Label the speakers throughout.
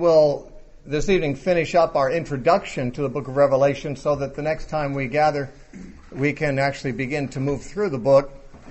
Speaker 1: will this evening finish up our introduction to the book of Revelation so that the next time we gather, we can actually begin to move through the book.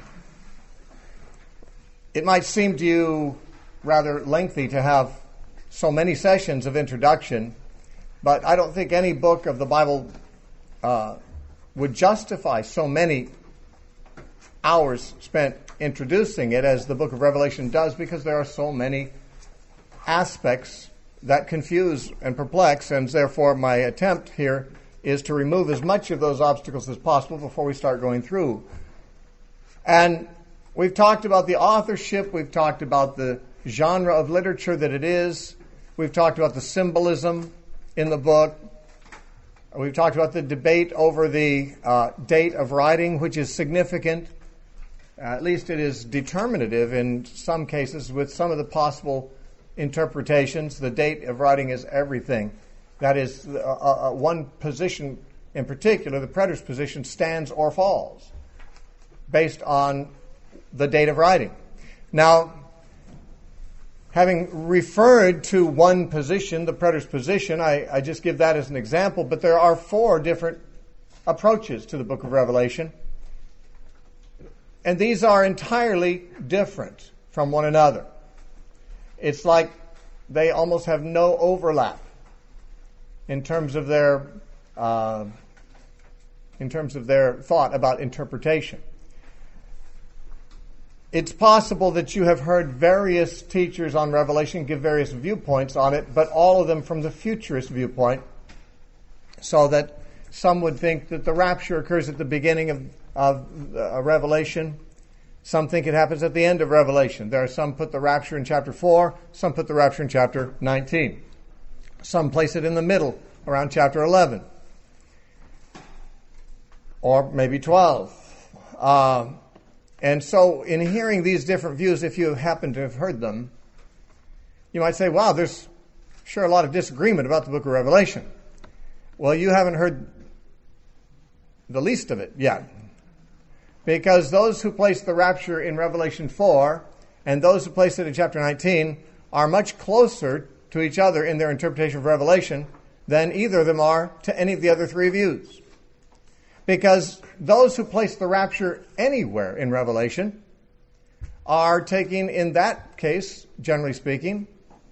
Speaker 1: It might seem to you rather lengthy to have so many sessions of introduction, but I don't think any book of the Bible would justify so many hours spent introducing it as the book of Revelation does, because there are so many aspects that confuse and perplex, and therefore my attempt here is to remove as much of those obstacles as possible before we start going through. And we've talked about the authorship, we've talked about the genre of literature that it is, we've talked about the symbolism in the book, we've talked about the debate over the date of writing, which is significant. At least it is determinative in some cases with some of the possible interpretations. The date of writing is everything. That is, one position in particular, the preterist position, stands or falls based on the date of writing. Now, having referred to one position, the preterist position, I just give that as an example, but there are 4 different approaches to the book of Revelation, and these are entirely different from one another. It's like they almost have no overlap in terms of their thought about interpretation. It's possible that you have heard various teachers on Revelation give various viewpoints on it, but all of them from the futurist viewpoint, so that some would think that the rapture occurs at the beginning of Revelation. Some think it happens at the end of Revelation. There are some put the rapture in chapter 4, some put the rapture in chapter 19. Some place it in the middle, around chapter 11. Or maybe 12. And so in hearing these different views, if you happen to have heard them, you might say, wow, there's sure a lot of disagreement about the book of Revelation. Well, you haven't heard the least of it yet. Because those who place the rapture in Revelation 4 and those who place it in chapter 19 are much closer to each other in their interpretation of Revelation than either of them are to any of the other 3 views. Because those who place the rapture anywhere in Revelation are taking, in that case, generally speaking,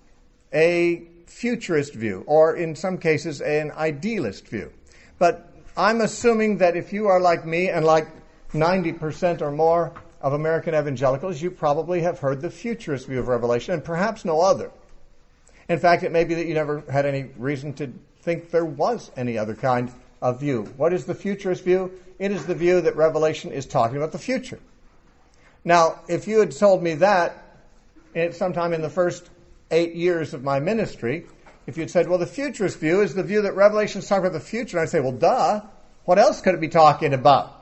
Speaker 1: a futurist view, or in some cases, an idealist view. But I'm assuming that if you are like me and like 90% or more of American evangelicals, you probably have heard the futurist view of Revelation, and perhaps no other. In fact, it may be that you never had any reason to think there was any other kind of view. What is the futurist view? It is the view that Revelation is talking about the future. Now, if you had told me that sometime in the first 8 years of my ministry, if you'd said, well, the futurist view is the view that Revelation is talking about the future, and I'd say, well, duh, what else could it be talking about?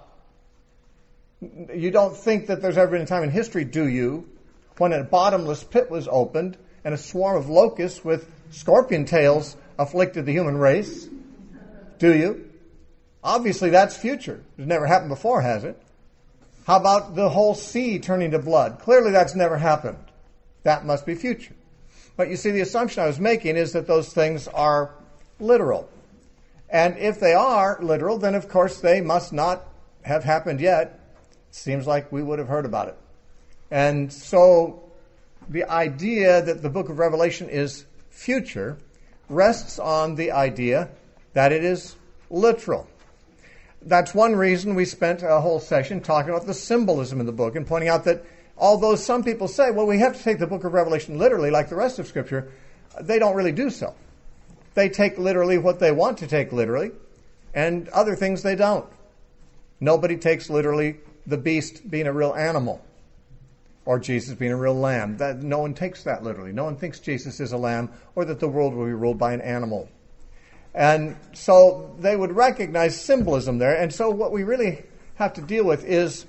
Speaker 1: You don't think that there's ever been a time in history, do you, when a bottomless pit was opened and a swarm of locusts with scorpion tails afflicted the human race? Do you? Obviously, that's future. It's never happened before, has it? How about the whole sea turning to blood? Clearly, that's never happened. That must be future. But you see, the assumption I was making is that those things are literal. And if they are literal, then of course they must not have happened yet. Seems like we would have heard about it. And so the idea that the book of Revelation is future rests on the idea that it is literal. That's one reason we spent a whole session talking about the symbolism in the book and pointing out that although some people say, well, we have to take the book of Revelation literally like the rest of Scripture, they don't really do so. They take literally what they want to take literally, and other things they don't. Nobody takes literally the beast being a real animal or Jesus being a real lamb. No one takes that literally. No one thinks Jesus is a lamb or that the world will be ruled by an animal. And so they would recognize symbolism there. And so what we really have to deal with is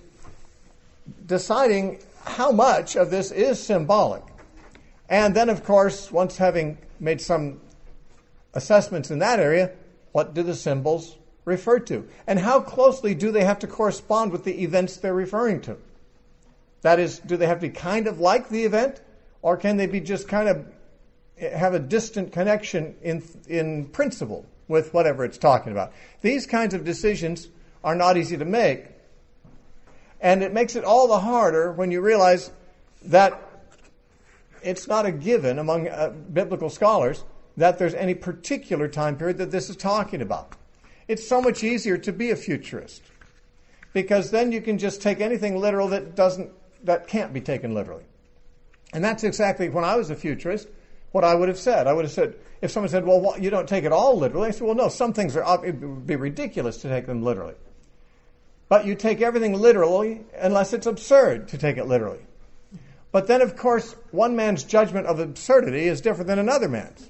Speaker 1: deciding how much of this is symbolic. And then, of course, once having made some assessments in that area, what do the symbols refer to? And how closely do they have to correspond with the events they're referring to? That is, do they have to be kind of like the event, or can they be just kind of have a distant connection in principle with whatever it's talking about. These kinds of decisions are not easy to make. And it makes it all the harder when you realize that it's not a given among biblical scholars that there's any particular time period that this is talking about. It's so much easier to be a futurist, because then you can just take anything literal that can't be taken literally. And that's exactly, when I was a futurist, what I would have said. I would have said, if someone said, well, you don't take it all literally, I said, well, no, some things it would be ridiculous to take them literally. But you take everything literally unless it's absurd to take it literally. But then, of course, one man's judgment of absurdity is different than another man's.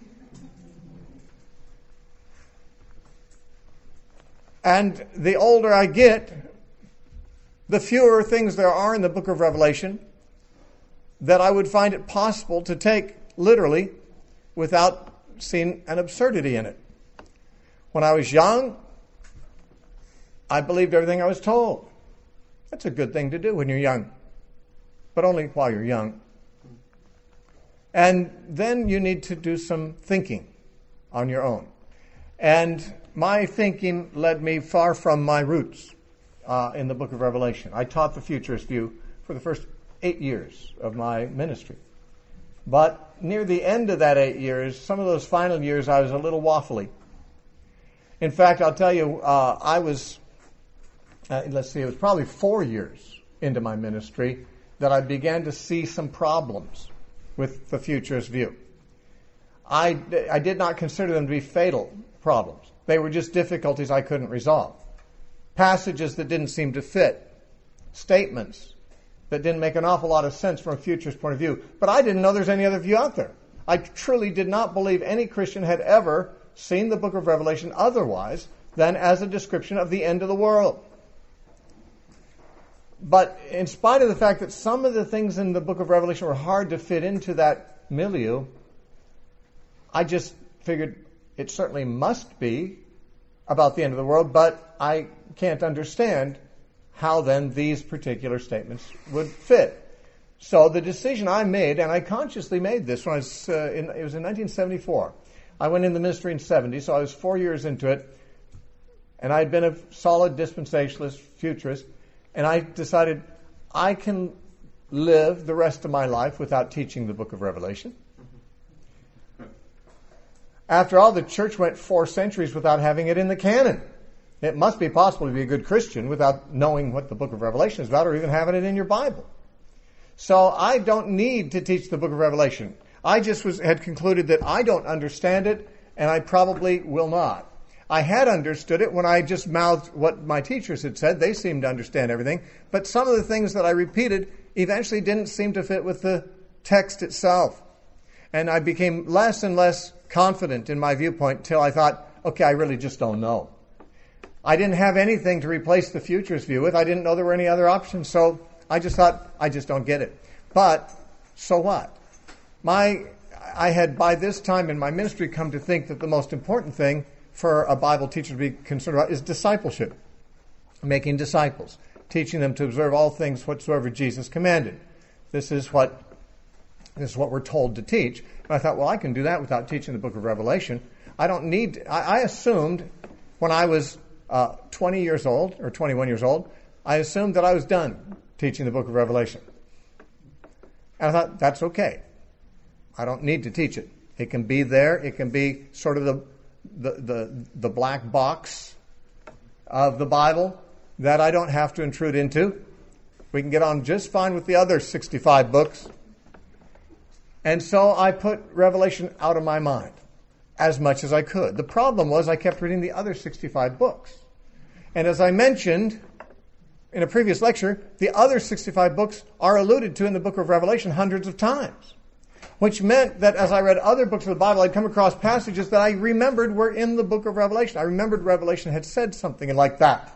Speaker 1: And the older I get, the fewer things there are in the book of Revelation that I would find it possible to take literally without seeing an absurdity in it. When I was young, I believed everything I was told. That's a good thing to do when you're young, but only while you're young. And then you need to do some thinking on your own. And my thinking led me far from my roots in the book of Revelation. I taught the futurist view for the first 8 years of my ministry. But near the end of that 8 years, some of those final years, I was a little waffly. In fact, I'll tell you, I was, it was probably 4 years into my ministry that I began to see some problems with the futurist view. I did not consider them to be fatal problems. They were just difficulties I couldn't resolve. Passages that didn't seem to fit. Statements that didn't make an awful lot of sense from a futurist point of view. But I didn't know there's any other view out there. I truly did not believe any Christian had ever seen the book of Revelation otherwise than as a description of the end of the world. But in spite of the fact that some of the things in the book of Revelation were hard to fit into that milieu, I just figured it certainly must be about the end of the world, but I can't understand how then these particular statements would fit. So the decision I made, and I consciously made this when I was it was in 1974. I went in the ministry in 70, so I was 4 years into it, and I had been a solid dispensationalist, futurist, and I decided I can live the rest of my life without teaching the book of Revelation. After all, the church went 4 centuries without having it in the canon. It must be possible to be a good Christian without knowing what the book of Revelation is about or even having it in your Bible. So I don't need to teach the book of Revelation. I just had concluded that I don't understand it, and I probably will not. I had understood it when I just mouthed what my teachers had said. They seemed to understand everything. But some of the things that I repeated eventually didn't seem to fit with the text itself. And I became less and less confident in my viewpoint until I thought, okay, I really just don't know. I didn't have anything to replace the futurist view with. I didn't know there were any other options, so I just thought, I just don't get it. But, so what? I had, by this time in my ministry, come to think that the most important thing for a Bible teacher to be concerned about is discipleship. Making disciples. Teaching them to observe all things whatsoever Jesus commanded. This is what we're told to teach. And I thought, well, I can do that without teaching the book of Revelation. I don't need... I assumed when I was 20 years old, or 21 years old, I assumed that I was done teaching the book of Revelation. And I thought, that's okay. I don't need to teach it. It can be there. It can be sort of the black box of the Bible that I don't have to intrude into. We can get on just fine with the other 65 books. And so I put Revelation out of my mind as much as I could. The problem was I kept reading the other 65 books. And as I mentioned in a previous lecture, the other 65 books are alluded to in the book of Revelation hundreds of times, which meant that as I read other books of the Bible, I'd come across passages that I remembered were in the book of Revelation. I remembered Revelation had said something like that.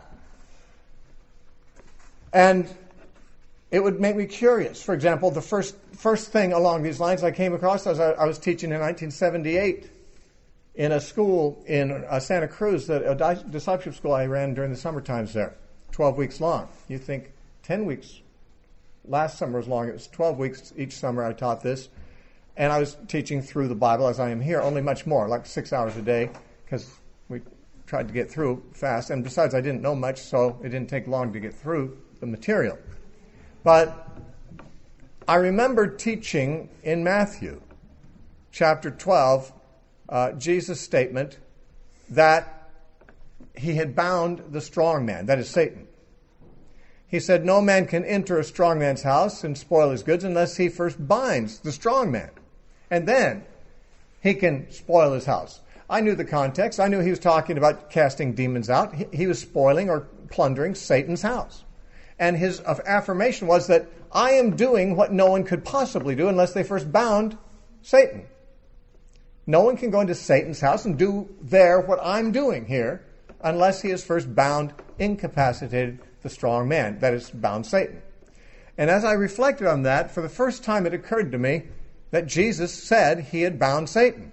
Speaker 1: And it would make me curious. For example, the first thing along these lines I came across as I was teaching in 1978 in a school in Santa Cruz, a discipleship school I ran during the summer times there, 12 weeks long. You think 10 weeks. Last summer was long. It was 12 weeks each summer I taught this. And I was teaching through the Bible as I am here, only much more, like 6 hours a day, because we tried to get through fast. And besides, I didn't know much, so it didn't take long to get through the material. But I remember teaching in Matthew chapter 12, Jesus' statement that he had bound the strong man, that is Satan. He said, no man can enter a strong man's house and spoil his goods unless he first binds the strong man. And then he can spoil his house. I knew the context. I knew he was talking about casting demons out. He was spoiling or plundering Satan's house. And his affirmation was that I am doing what no one could possibly do unless they first bound Satan. No one can go into Satan's house and do there what I'm doing here unless he has first bound, incapacitated the strong man, that is, bound Satan. And as I reflected on that, for the first time it occurred to me that Jesus said he had bound Satan.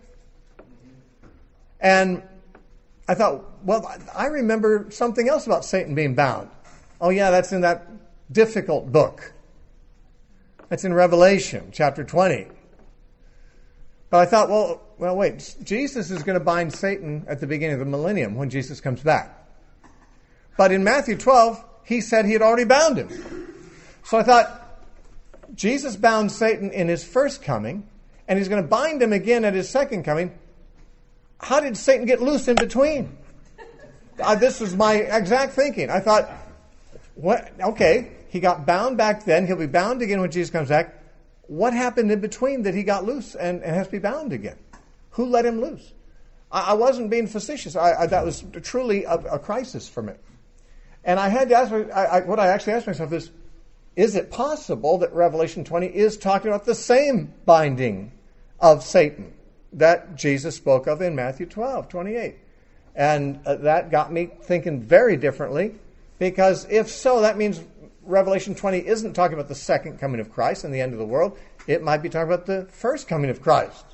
Speaker 1: And I thought, well, I remember something else about Satan being bound. Oh yeah, that's in that difficult book. That's in Revelation, chapter 20. But I thought, well, wait, Jesus is going to bind Satan at the beginning of the millennium when Jesus comes back. But in Matthew 12, he said he had already bound him. So I thought, Jesus bound Satan in his first coming, and he's going to bind him again at his second coming. How did Satan get loose in between? This was my exact thinking. I thought, what? Okay, he got bound back then. He'll be bound again when Jesus comes back. What happened in between that he got loose and has to be bound again? Who let him loose? I wasn't being facetious. That was truly a crisis for me. And I had to ask, what I actually asked myself is it possible that Revelation 20 is talking about the same binding of Satan that Jesus spoke of in Matthew 12:28? And that got me thinking very differently, because if so, that means Revelation 20 isn't talking about the second coming of Christ and the end of the world. It might be talking about the first coming of Christ.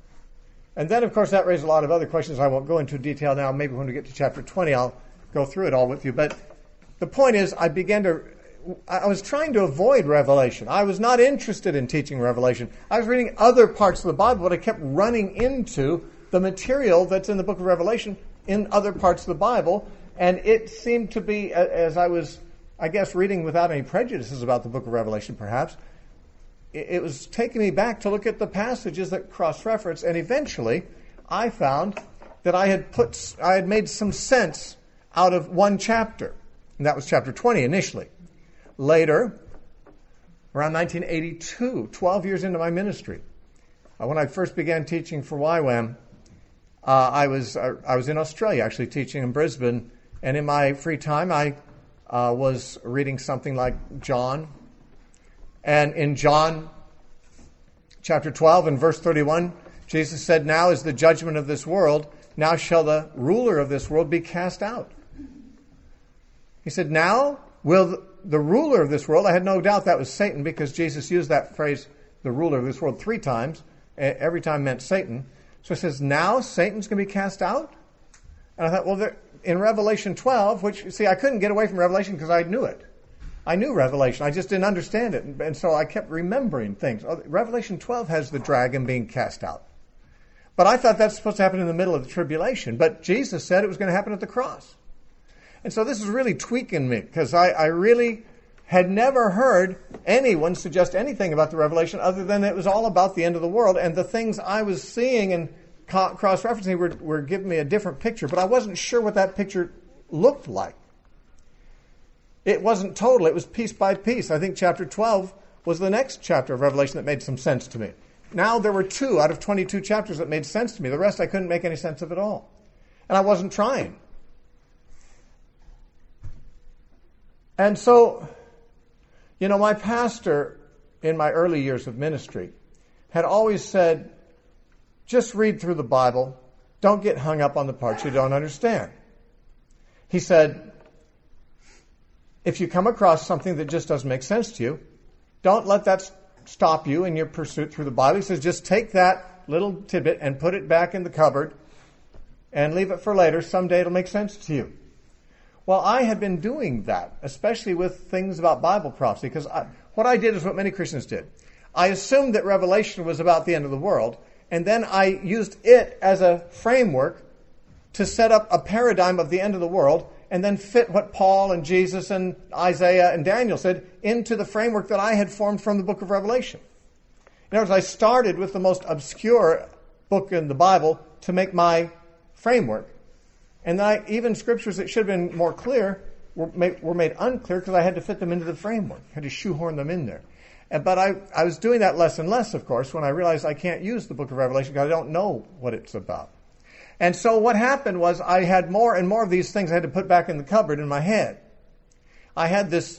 Speaker 1: And then, of course, that raised a lot of other questions I won't go into detail now. Maybe when we get to chapter 20, I'll go through it all with you. But the point is, I was trying to avoid Revelation. I was not interested in teaching Revelation. I was reading other parts of the Bible, but I kept running into the material that's in the book of Revelation in other parts of the Bible. And it seemed to be, as I was, I guess, reading without any prejudices about the book of Revelation, perhaps, it was taking me back to look at the passages that cross-reference, and eventually I found that I had made some sense out of one chapter, and that was chapter 20 initially. Later, around 1982, 12 years into my ministry, when I first began teaching for YWAM, I was in Australia, actually teaching in Brisbane, and in my free time I was reading something like John. And in John chapter 12 and verse 31, Jesus said, now is the judgment of this world. Now shall the ruler of this world be cast out. He said, now will the ruler of this world, I had no doubt that was Satan, because Jesus used that phrase, the ruler of this world, 3 times. Every time meant Satan. So it says, now Satan's going to be cast out? And I thought, well, in Revelation 12, which, see, I couldn't get away from Revelation because I knew it. I knew Revelation. I just didn't understand it. And so I kept remembering things. Revelation 12 has the dragon being cast out. But I thought that's supposed to happen in the middle of the tribulation. But Jesus said it was going to happen at the cross. And so this is really tweaking me, because I really had never heard anyone suggest anything about the Revelation other than it was all about the end of the world. And the things I was seeing and cross-referencing were giving me a different picture. But I wasn't sure what that picture looked like. It wasn't total. It was piece by piece. I think chapter 12 was the next chapter of Revelation that made some sense to me. Now there were 2 out of 22 chapters that made sense to me. The rest I couldn't make any sense of at all. And I wasn't trying. And so, my pastor in my early years of ministry had always said, just read through the Bible. Don't get hung up on the parts you don't understand. He said, if you come across something that just doesn't make sense to you, don't let that stop you in your pursuit through the Bible. He says, just take that little tidbit and put it back in the cupboard and leave it for later. Someday it'll make sense to you. Well, I had been doing that, especially with things about Bible prophecy, because what I did is what many Christians did. I assumed that Revelation was about the end of the world, and then I used it as a framework to set up a paradigm of the end of the world, and then fit what Paul and Jesus and Isaiah and Daniel said into the framework that I had formed from the book of Revelation. In other words, I started with the most obscure book in the Bible to make my framework. And then even scriptures that should have been more clear were made unclear because I had to fit them into the framework. I had to shoehorn them in there. But I was doing that less and less, of course, when I realized I can't use the book of Revelation because I don't know what it's about. And so what happened was I had more and more of these things I had to put back in the cupboard in my head. I had this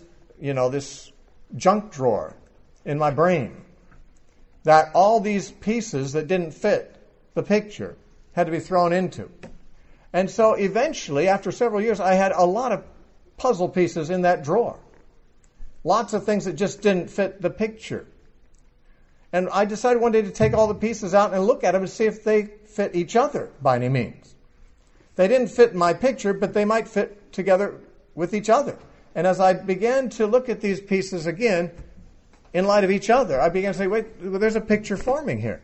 Speaker 1: junk drawer in my brain that all these pieces that didn't fit the picture had to be thrown into. And so eventually, after several years, I had a lot of puzzle pieces in that drawer. Lots of things that just didn't fit the picture. And I decided one day to take all the pieces out and look at them and see if they fit each other by any means. They didn't fit in my picture, but they might fit together with each other. And as I began to look at these pieces again, in light of each other, I began to say, wait, there's a picture forming here.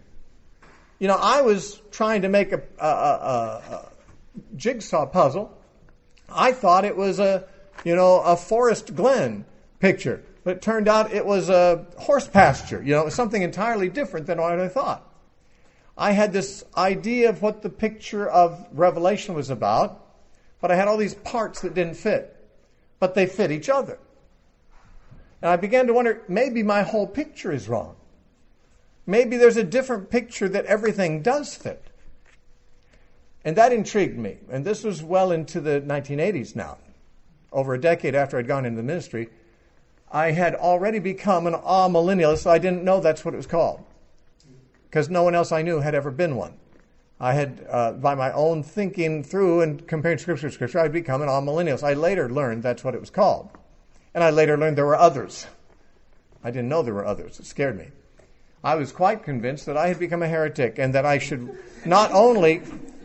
Speaker 1: I was trying to make a jigsaw puzzle. I thought it was a Forest Glen picture, but it turned out it was a horse pasture. It was something entirely different than what I thought. I had this idea of what the picture of Revelation was about, but I had all these parts that didn't fit, but they fit each other. And I began to wonder, maybe my whole picture is wrong. Maybe there's a different picture that everything does fit. And that intrigued me. And this was well into the 1980s now. Over a decade after I'd gone into the ministry, I had already become an amillennialist, so I didn't know that's what it was called, because no one else I knew had ever been one. I had, by my own thinking through and comparing scripture to scripture, I'd become an amillennialist. I later learned that's what it was called. And I later learned there were others. I didn't know there were others. It scared me. I was quite convinced that I had become a heretic and that I should not only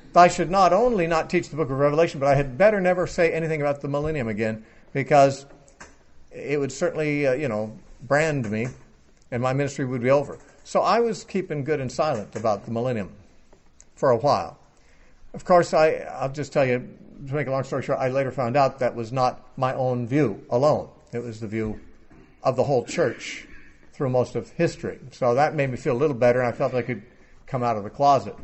Speaker 1: not teach the book of Revelation, but I had better never say anything about the millennium again, because it would certainly, brand me, and my ministry would be over. So I was keeping good and silent about the millennium for a while. Of course, I'll just tell you, to make a long story short, I later found out that was not my own view alone. It was the view of the whole church through most of history. So that made me feel a little better, and I felt I could come out of the closet.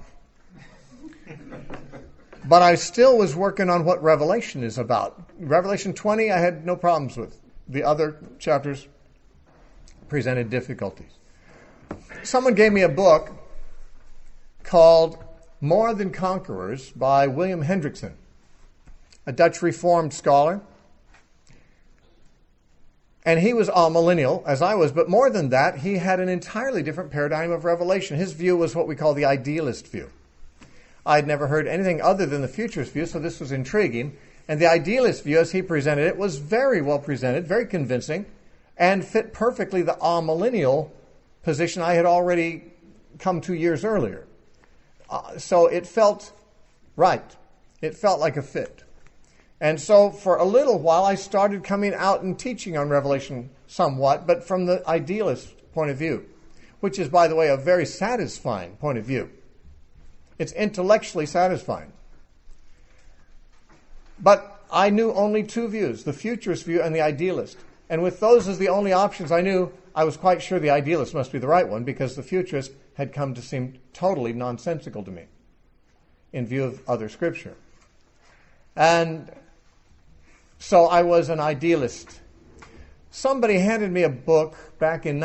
Speaker 1: But I still was working on what Revelation is about. Revelation 20, I had no problems with. The other chapters presented difficulties. Someone gave me a book called More Than Conquerors by William Hendrickson, a Dutch Reformed scholar. And he was amillennial, as I was, but more than that, he had an entirely different paradigm of Revelation. His view was what we call the idealist view. I'd never heard anything other than the futurist view, so this was intriguing. And the idealist view, as he presented it, was very well presented, very convincing, and fit perfectly the amillennial position I had already come 2 years earlier. So it felt right. It felt like a fit. And so for a little while, I started coming out and teaching on Revelation somewhat, but from the idealist point of view, which is, by the way, a very satisfying point of view. It's intellectually satisfying. But I knew only two views, the futurist view and the idealist. And with those as the only options I knew, I was quite sure the idealist must be the right one, because the futurist had come to seem totally nonsensical to me in view of other scripture. And so I was an idealist. Somebody handed me a book back in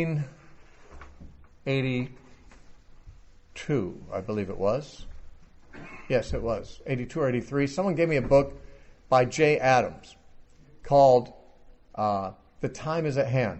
Speaker 1: 1982, I believe it was. Yes, it was, 82 or 83. Someone gave me a book by Jay Adams called The Time Is at Hand.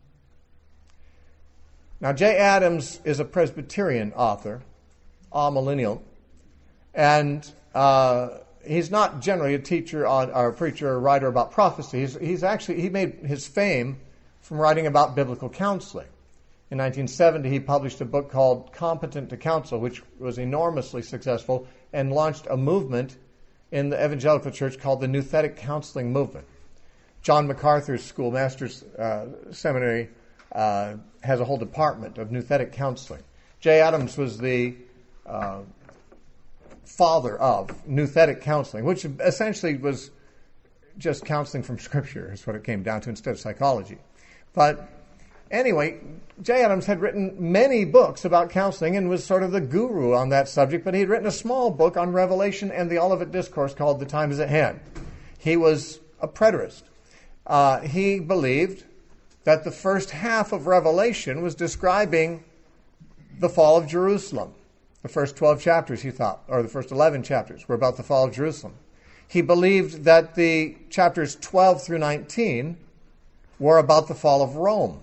Speaker 1: Now, Jay Adams is a Presbyterian author, amillennial, and he's not generally a teacher or a preacher or writer about prophecy. He made his fame from writing about biblical counseling. In 1970, he published a book called Competent to Counsel, which was enormously successful and launched a movement in the evangelical church called the Nouthetic Counseling Movement. John MacArthur's school, Master's Seminary, has a whole department of nouthetic counseling. Jay Adams was the father of nouthetic counseling, which essentially was just counseling from Scripture, is what it came down to instead of psychology. But anyway, Jay Adams had written many books about counseling and was sort of the guru on that subject, but he had written a small book on Revelation and the Olivet Discourse called The Time Is at Hand. He was a preterist. He believed that the first half of Revelation was describing the fall of Jerusalem. The first 12 chapters, he thought, or the first 11 chapters were about the fall of Jerusalem. He believed that the chapters 12 through 19 were about the fall of Rome.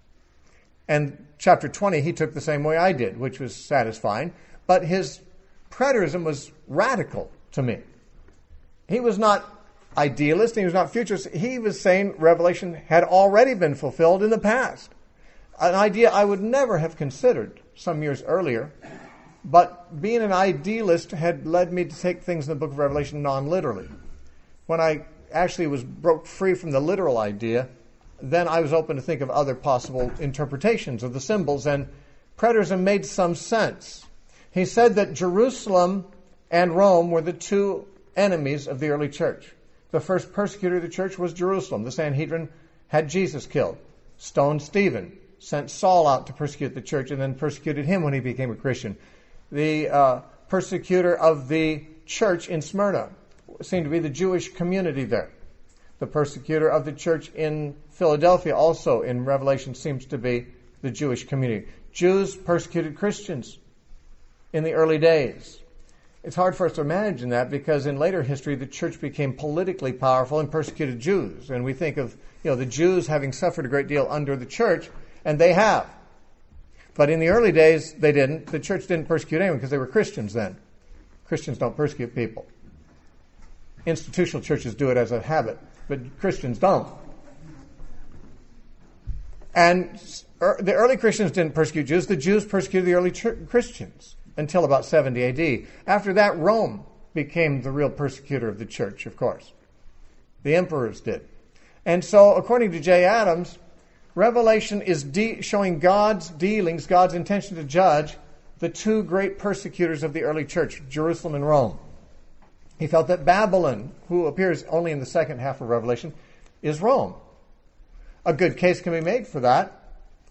Speaker 1: And chapter 20, he took the same way I did, which was satisfying. But his preterism was radical to me. He was not idealist, he was not futurist. He was saying Revelation had already been fulfilled in the past. An idea I would never have considered some years earlier. But being an idealist had led me to take things in the book of Revelation non-literally. When I actually broke free from the literal idea, then I was open to think of other possible interpretations of the symbols, and preterism made some sense. He said that Jerusalem and Rome were the two enemies of the early church. The first persecutor of the church was Jerusalem. The Sanhedrin had Jesus killed, stoned Stephen, sent Saul out to persecute the church, and then persecuted him when he became a Christian. The persecutor of the church in Smyrna seemed to be the Jewish community there. The persecutor of the church in Philadelphia also in Revelation seems to be the Jewish community. Jews persecuted Christians in the early days. It's hard for us to imagine that because in later history the church became politically powerful and persecuted Jews. And we think of the Jews having suffered a great deal under the church, and they have. But in the early days, they didn't. The church didn't persecute anyone because they were Christians then. Christians don't persecute people. Institutional churches do it as a habit, but Christians don't. And the early Christians didn't persecute Jews. The Jews persecuted the early Christians until about 70 A.D. After that, Rome became the real persecutor of the church, of course. The emperors did. And so, according to Jay Adams, Revelation is showing God's dealings, God's intention to judge the two great persecutors of the early church, Jerusalem and Rome. He felt that Babylon, who appears only in the second half of Revelation, is Rome. A good case can be made for that.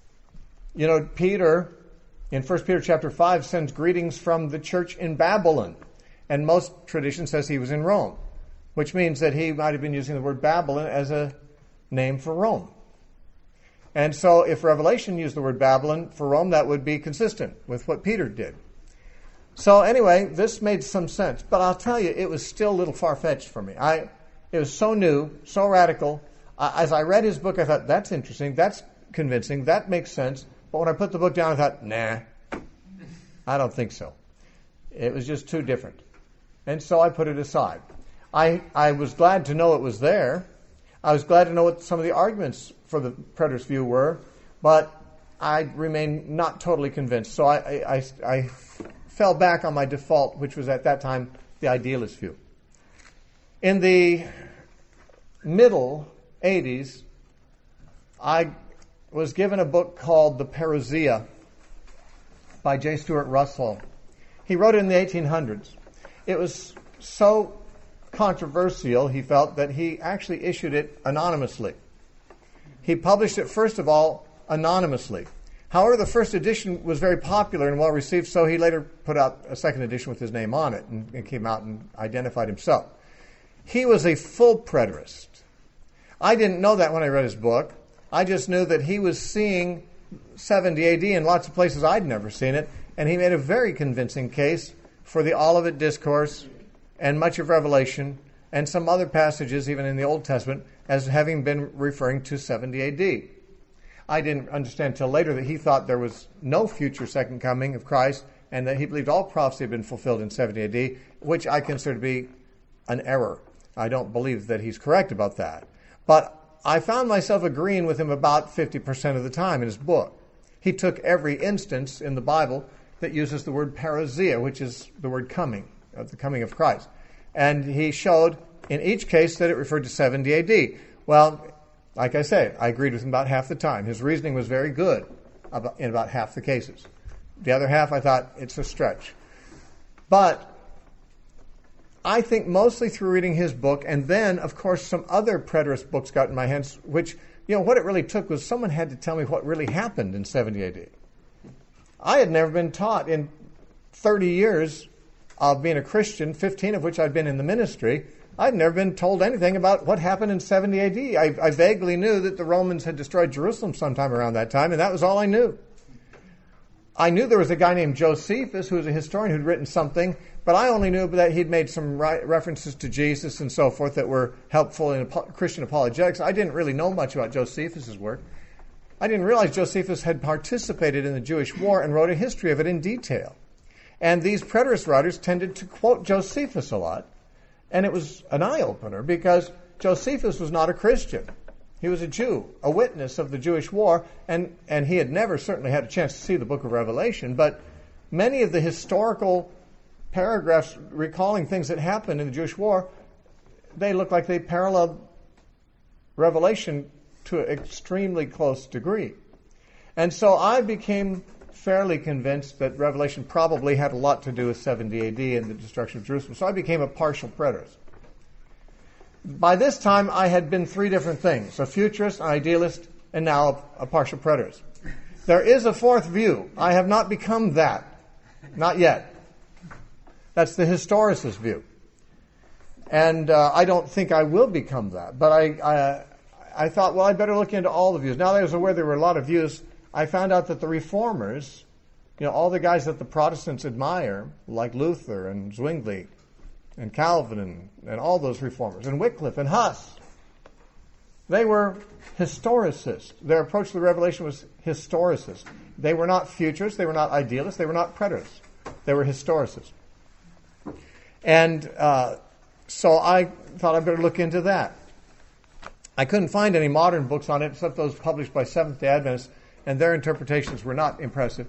Speaker 1: Peter, in 1 Peter chapter 5, sends greetings from the church in Babylon. And most tradition says he was in Rome, which means that he might have been using the word Babylon as a name for Rome. And so if Revelation used the word Babylon for Rome, that would be consistent with what Peter did. So anyway, this made some sense. But I'll tell you, it was still a little far-fetched for me. It was so new, so radical. As I read his book, I thought, that's interesting, that's convincing, that makes sense. But when I put the book down, I thought, nah, I don't think so. It was just too different. And so I put it aside. I was glad to know it was there. I was glad to know what some of the arguments for the preterist view were, but I remained not totally convinced. So I fell back on my default, which was at that time the idealist view. In the middle 80s, I was given a book called The Parousia by J. Stuart Russell. He wrote it in the 1800s. It was so controversial, he felt, that he actually issued it anonymously. He published it, first of all, anonymously. However, the first edition was very popular and well received, so he later put out a second edition with his name on it and came out and identified himself. He was a full preterist. I didn't know that when I read his book. I just knew that he was seeing 70 AD in lots of places I'd never seen it, and he made a very convincing case for the Olivet Discourse and much of Revelation and some other passages, even in the Old Testament, as having been referring to 70 AD. I didn't understand until later that he thought there was no future second coming of Christ and that he believed all prophecy had been fulfilled in 70 AD, which I consider to be an error. I don't believe that he's correct about that. But I found myself agreeing with him about 50% of the time in his book. He took every instance in the Bible that uses the word parousia, which is the word coming, the coming of Christ. And he showed in each case that it referred to 70 AD. Well, Like I say, I agreed with him about half the time. His reasoning was very good in about half the cases. The other half, I thought, it's a stretch. But I think mostly through reading his book, and then, of course, some other preterist books got in my hands, which, what it really took was someone had to tell me what really happened in 70 AD. I had never been taught in 30 years of being a Christian, 15 of which I'd been in the ministry. I'd never been told anything about what happened in 70 AD. I vaguely knew that the Romans had destroyed Jerusalem sometime around that time, and that was all I knew. I knew there was a guy named Josephus who was a historian who'd written something, but I only knew that he'd made some references to Jesus and so forth that were helpful in Christian apologetics. I didn't really know much about Josephus' work. I didn't realize Josephus had participated in the Jewish War and wrote a history of it in detail. And these preterist writers tended to quote Josephus a lot, and it was an eye-opener because Josephus was not a Christian. He was a Jew, a witness of the Jewish War, and he had never certainly had a chance to see the book of Revelation, but many of the historical paragraphs recalling things that happened in the Jewish War, they look like they paralleled Revelation to an extremely close degree. And so I became fairly convinced that Revelation probably had a lot to do with 70 AD and the destruction of Jerusalem. So I became a partial preterist. By this time, I had been three different things: a futurist, an idealist, and now a partial preterist. There is a fourth view. I have not become that. Not yet. That's the historicist view. And I don't think I will become that. But I thought, well, I'd better look into all the views. Now that I was aware there were a lot of views, I found out that the reformers, all the guys that the Protestants admire, like Luther and Zwingli and Calvin and all those reformers, and Wycliffe and Huss, they were historicists. Their approach to the Revelation was historicist. They were not futurists, they were not idealists, they were not preterists. They were historicists. And so I thought I'd better look into that. I couldn't find any modern books on it except those published by Seventh-day Adventists, and their interpretations were not impressive.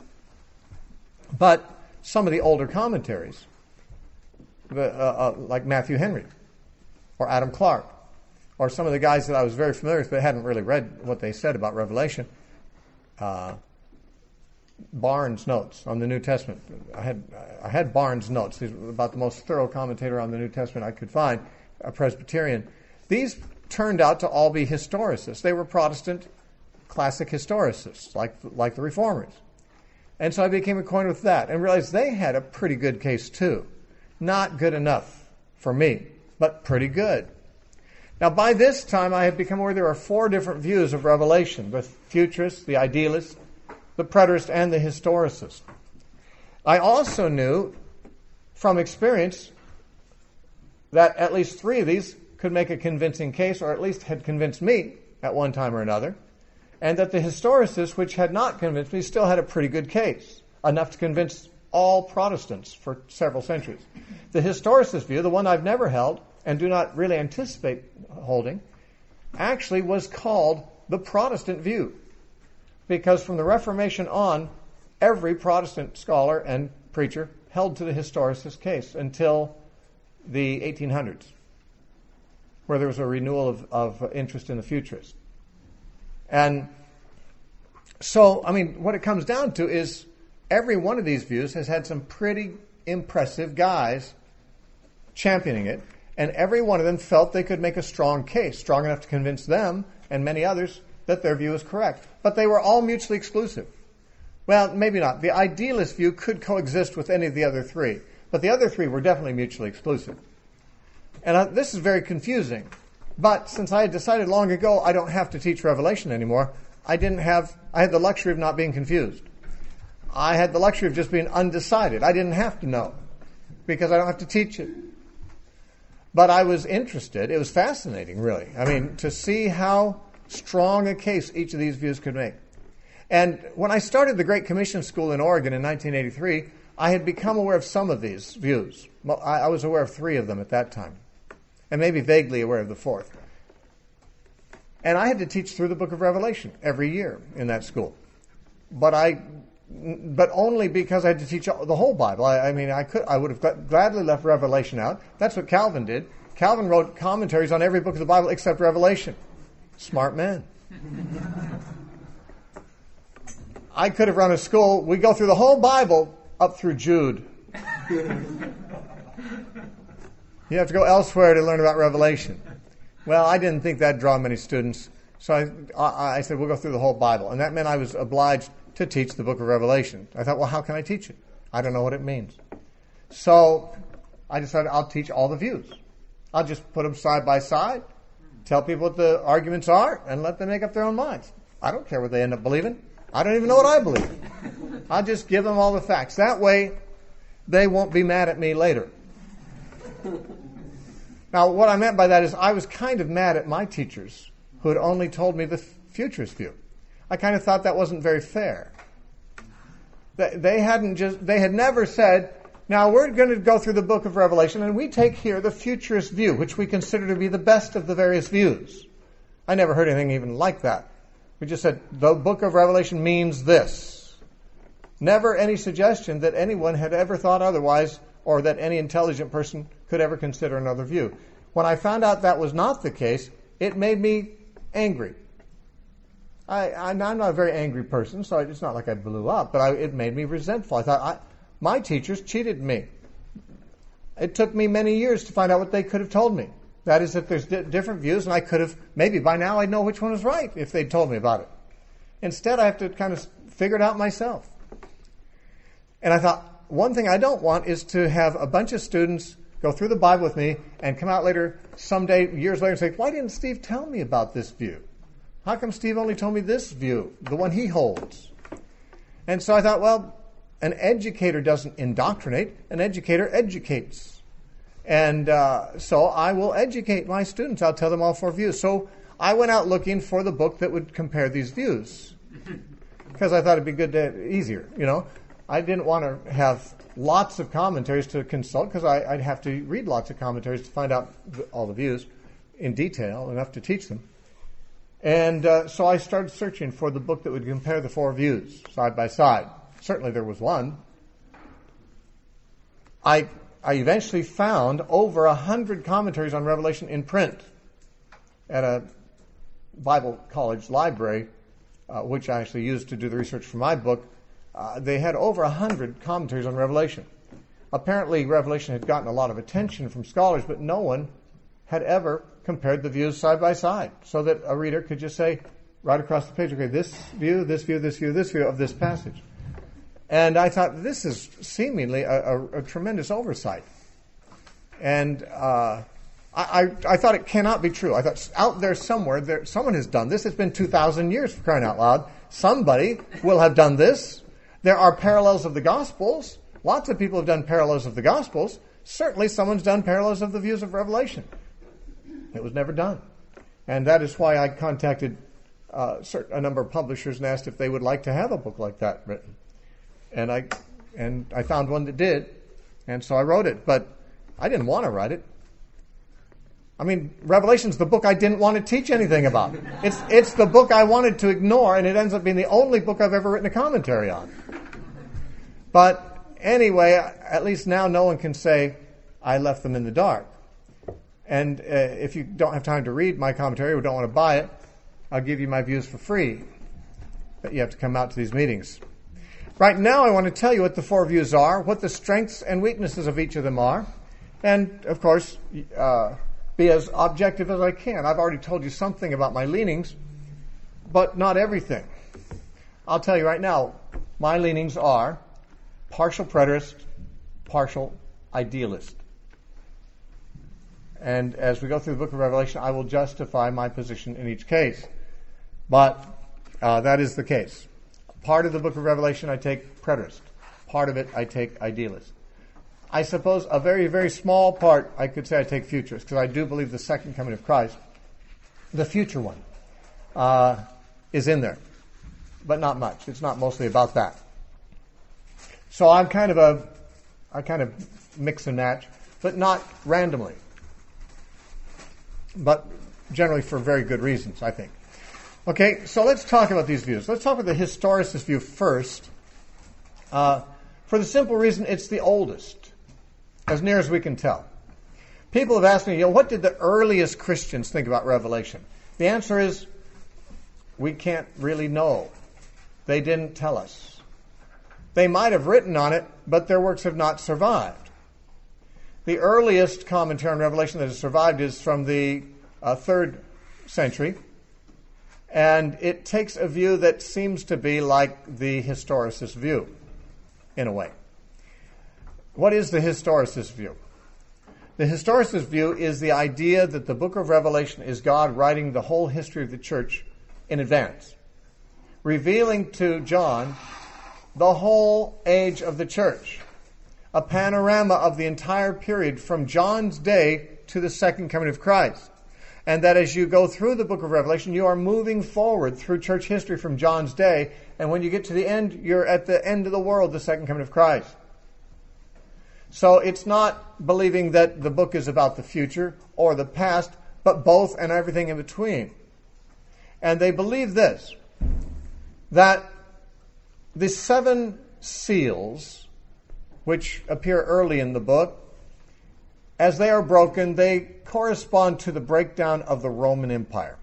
Speaker 1: But some of the older commentaries, like Matthew Henry or Adam Clark, or some of the guys that I was very familiar with but hadn't really read what they said about Revelation, Barnes' notes on the New Testament. I had Barnes' notes. He's about the most thorough commentator on the New Testament I could find, a Presbyterian. These turned out to all be historicists. They were Protestant classic historicists, like the Reformers. And so I became acquainted with that and realized they had a pretty good case too. Not good enough for me, but pretty good. Now, by this time, I had become aware there are four different views of Revelation: the futurist, the idealist, the preterist, and the historicist. I also knew from experience that at least three of these could make a convincing case, or at least had convinced me at one time or another, and that the historicists, which had not convinced me, still had a pretty good case, enough to convince all Protestants for several centuries. The historicist view, the one I've never held and do not really anticipate holding, actually was called the Protestant view, because from the Reformation on, every Protestant scholar and preacher held to the historicist case until the 1800s, where there was a renewal of interest in the futurist. And so, what it comes down to is every one of these views has had some pretty impressive guys championing it, and every one of them felt they could make a strong case, strong enough to convince them and many others that their view is correct. But they were all mutually exclusive. Well, maybe not. The idealist view could coexist with any of the other three, but the other three were definitely mutually exclusive. And this is very confusing. But since I had decided long ago I don't have to teach Revelation anymore, I had the luxury of not being confused. I had the luxury of just being undecided. I didn't have to know because I don't have to teach it. But I was interested. It was fascinating, really. To see how strong a case each of these views could make. And when I started the Great Commission School in Oregon in 1983, I had become aware of some of these views. Well, I was aware of three of them at that time, and maybe vaguely aware of the fourth. And I had to teach through the book of Revelation every year in that school. But only because I had to teach the whole Bible. I would have gladly left Revelation out. That's what Calvin did. Calvin wrote commentaries on every book of the Bible except Revelation. Smart man. I could have run a school. We go through the whole Bible up through Jude. You have to go elsewhere to learn about Revelation. Well, I didn't think that'd draw many students, so I said, we'll go through the whole Bible. And that meant I was obliged to teach the book of Revelation. I thought, well, how can I teach it? I don't know what it means. So I decided I'll teach all the views. I'll just put them side by side, tell people what the arguments are, and let them make up their own minds. I don't care what they end up believing. I don't even know what I believe. I'll just give them all the facts. That way, they won't be mad at me later. Now, what I meant by that is I was kind of mad at my teachers who had only told me the futurist view. I kind of thought that wasn't very fair. They had never said, now we're going to go through the book of Revelation and we take here the futurist view, which we consider to be the best of the various views. I never heard anything even like that. We just said, the book of Revelation means this. Never any suggestion that anyone had ever thought otherwise or that any intelligent person could ever consider another view. When I found out that was not the case, it made me angry. I'm not a very angry person, so it's not like I blew up, but it made me resentful. I thought, my teachers cheated me. It took me many years to find out what they could have told me. That is, that there's different views, and I could have, maybe by now I'd know which one was right if they'd told me about it. Instead, I have to kind of figure it out myself. And I thought, one thing I don't want is to have a bunch of students go through the Bible with me and come out later, someday, years later, and say, why didn't Steve tell me about this view? How come Steve only told me this view, the one he holds? And so I thought, well, an educator doesn't indoctrinate, an educator educates. And so I will educate my students. I'll tell them all four views. So I went out looking for the book that would compare these views because I thought it'd be easier, you know. I didn't want to have lots of commentaries to consult because I'd have to read lots of commentaries to find out all the views in detail, enough to teach them. And so I started searching for the book that would compare the four views side by side. Certainly there was one. I eventually found over 100 commentaries on Revelation in print at a Bible college library, which I actually used to do the research for my book. They had over 100 commentaries on Revelation. Apparently, Revelation had gotten a lot of attention from scholars, but no one had ever compared the views side by side so that a reader could just say right across the page, okay, this view, this view, this view, this view of this passage. And I thought, this is seemingly a tremendous oversight. And I thought it cannot be true. I thought out there somewhere, someone has done this. It's been 2,000 years, for crying out loud. Somebody will have done this. There are parallels of the Gospels. Lots of people have done parallels of the Gospels. Certainly someone's done parallels of the views of Revelation. It was never done. And that is why I contacted a number of publishers and asked if they would like to have a book like that written. And I found one that did, and so I wrote it. But I didn't want to write it. I mean, Revelation's the book I didn't want to teach anything about. It's the book I wanted to ignore, and it ends up being the only book I've ever written a commentary on. But anyway, at least now no one can say I left them in the dark. And if you don't have time to read my commentary or don't want to buy it, I'll give you my views for free. But you have to come out to these meetings. Right now I want to tell you what the four views are, what the strengths and weaknesses of each of them are, and, of course, be as objective as I can. I've already told you something about my leanings, but not everything. I'll tell you right now, my leanings are partial preterist, partial idealist. And as we go through the book of Revelation, I will justify my position in each case. But that is the case. Part of the book of Revelation I take preterist. Part of it I take idealist. I suppose a very, very small part I could say I take futurist, because I do believe the second coming of Christ, the future one, is in there. But not much. It's not mostly about that. So I kind of mix and match, but not randomly. But generally for very good reasons, I think. Okay, so let's talk about these views. Let's talk about the historicist view first. For the simple reason it's the oldest, as near as we can tell. People have asked me, what did the earliest Christians think about Revelation? The answer is we can't really know. They didn't tell us. They might have written on it, but their works have not survived. The earliest commentary on Revelation that has survived is from the 3rd century, and it takes a view that seems to be like the historicist view, in a way. What is the historicist view? The historicist view is the idea that the book of Revelation is God writing the whole history of the church in advance, revealing to John the whole age of the church, a panorama of the entire period from John's day to the second coming of Christ. And that as you go through the book of Revelation, you are moving forward through church history from John's day, and when you get to the end, you're at the end of the world, the second coming of Christ. So it's not believing that the book is about the future or the past, but both and everything in between. And they believe this, that the 7 seals, which appear early in the book, as they are broken, they correspond to the breakdown of the Roman Empire.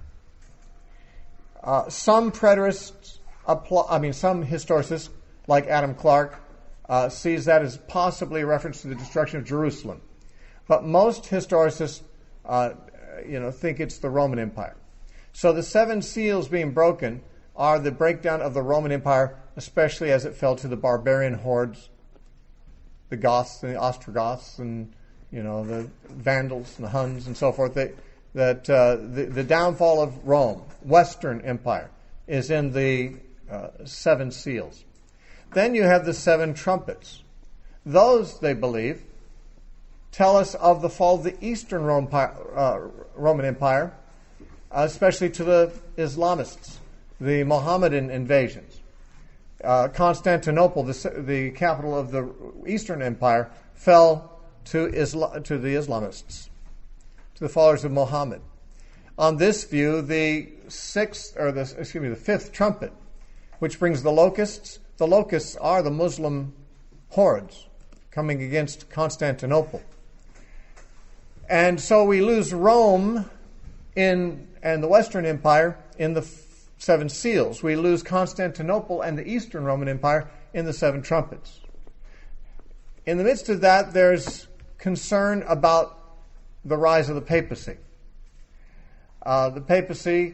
Speaker 1: Some preterists, some historicists, like Adam Clarke, sees that as possibly a reference to the destruction of Jerusalem. But most historicists, think it's the Roman Empire. So the 7 seals being broken are the breakdown of the Roman Empire, especially as it fell to the barbarian hordes, the Goths and the Ostrogoths and, the Vandals and the Huns and so forth. The downfall of Rome, Western Empire, is in the 7 seals. Then you have the 7 trumpets. Those, they believe, tell us of the fall of the Eastern Roman Empire, especially to the Islamists, the Mohammedan invasions. Constantinople, the capital of the Eastern Empire, fell to the Islamists, to the followers of Muhammad. On this view, the 5th trumpet, which brings the locusts. The locusts are the Muslim hordes coming against Constantinople. And so we lose Rome and the Western Empire in the 7 seals. We lose Constantinople and the Eastern Roman Empire in the 7 trumpets. In the midst of that, there's concern about the rise of the papacy. The papacy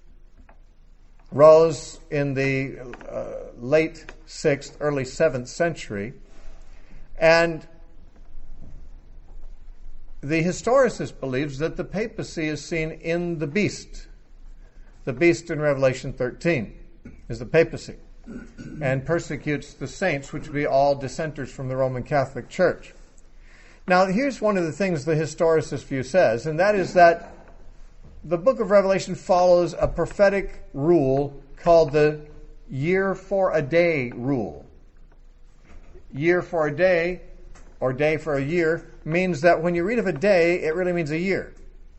Speaker 1: rose in the late 6th, early 7th century, and the historicist believes that the papacy is seen in the beast. The beast in Revelation 13 is the papacy, and persecutes the saints, which would be all dissenters from the Roman Catholic Church. Now, here's one of the things the historicist view says, and that is that the book of Revelation follows a prophetic rule called the year for a day rule. Year for a day, or day for a year, means that when you read of a day, it really means a year.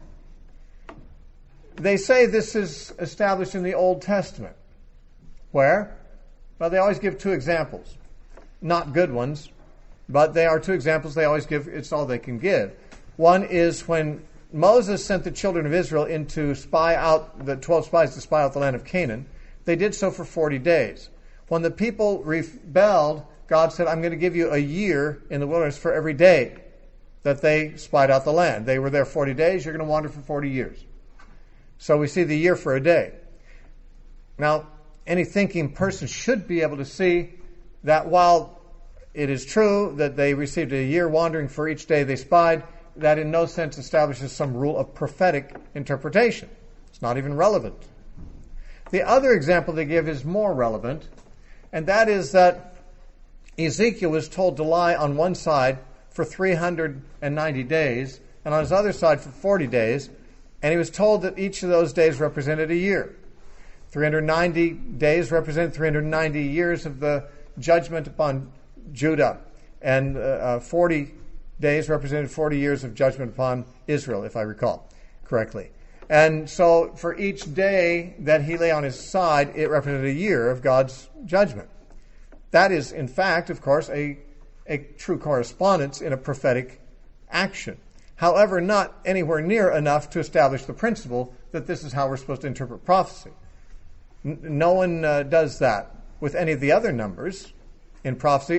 Speaker 1: They say this is established in the Old Testament. Where? Well, they always give 2 examples. Not good ones, but they are 2 examples they always give. It's all they can give. One is when Moses sent the children of Israel in to spy out, the 12 spies to spy out the land of Canaan. They did so for 40 days. When the people rebelled, God said, I'm going to give you a year in the wilderness for every day that they spied out the land. They were there 40 days. You're going to wander for 40 years. So we see the year for a day. Now, any thinking person should be able to see that while it is true that they received a year wandering for each day they spied, that in no sense establishes some rule of prophetic interpretation. It's not even relevant. The other example they give is more relevant, and that is that Ezekiel was told to lie on one side for 390 days, and on his other side for 40 days, and he was told that each of those days represented a year. 390 days represent 390 years of the judgment upon Judah, and 40 days represented 40 years of judgment upon Israel, if I recall correctly. And so for each day that he lay on his side, it represented a year of God's judgment. That is, in fact, of course, a true correspondence in a prophetic action. However, not anywhere near enough to establish the principle that this is how we're supposed to interpret prophecy. No one does that with any of the other numbers in prophecy,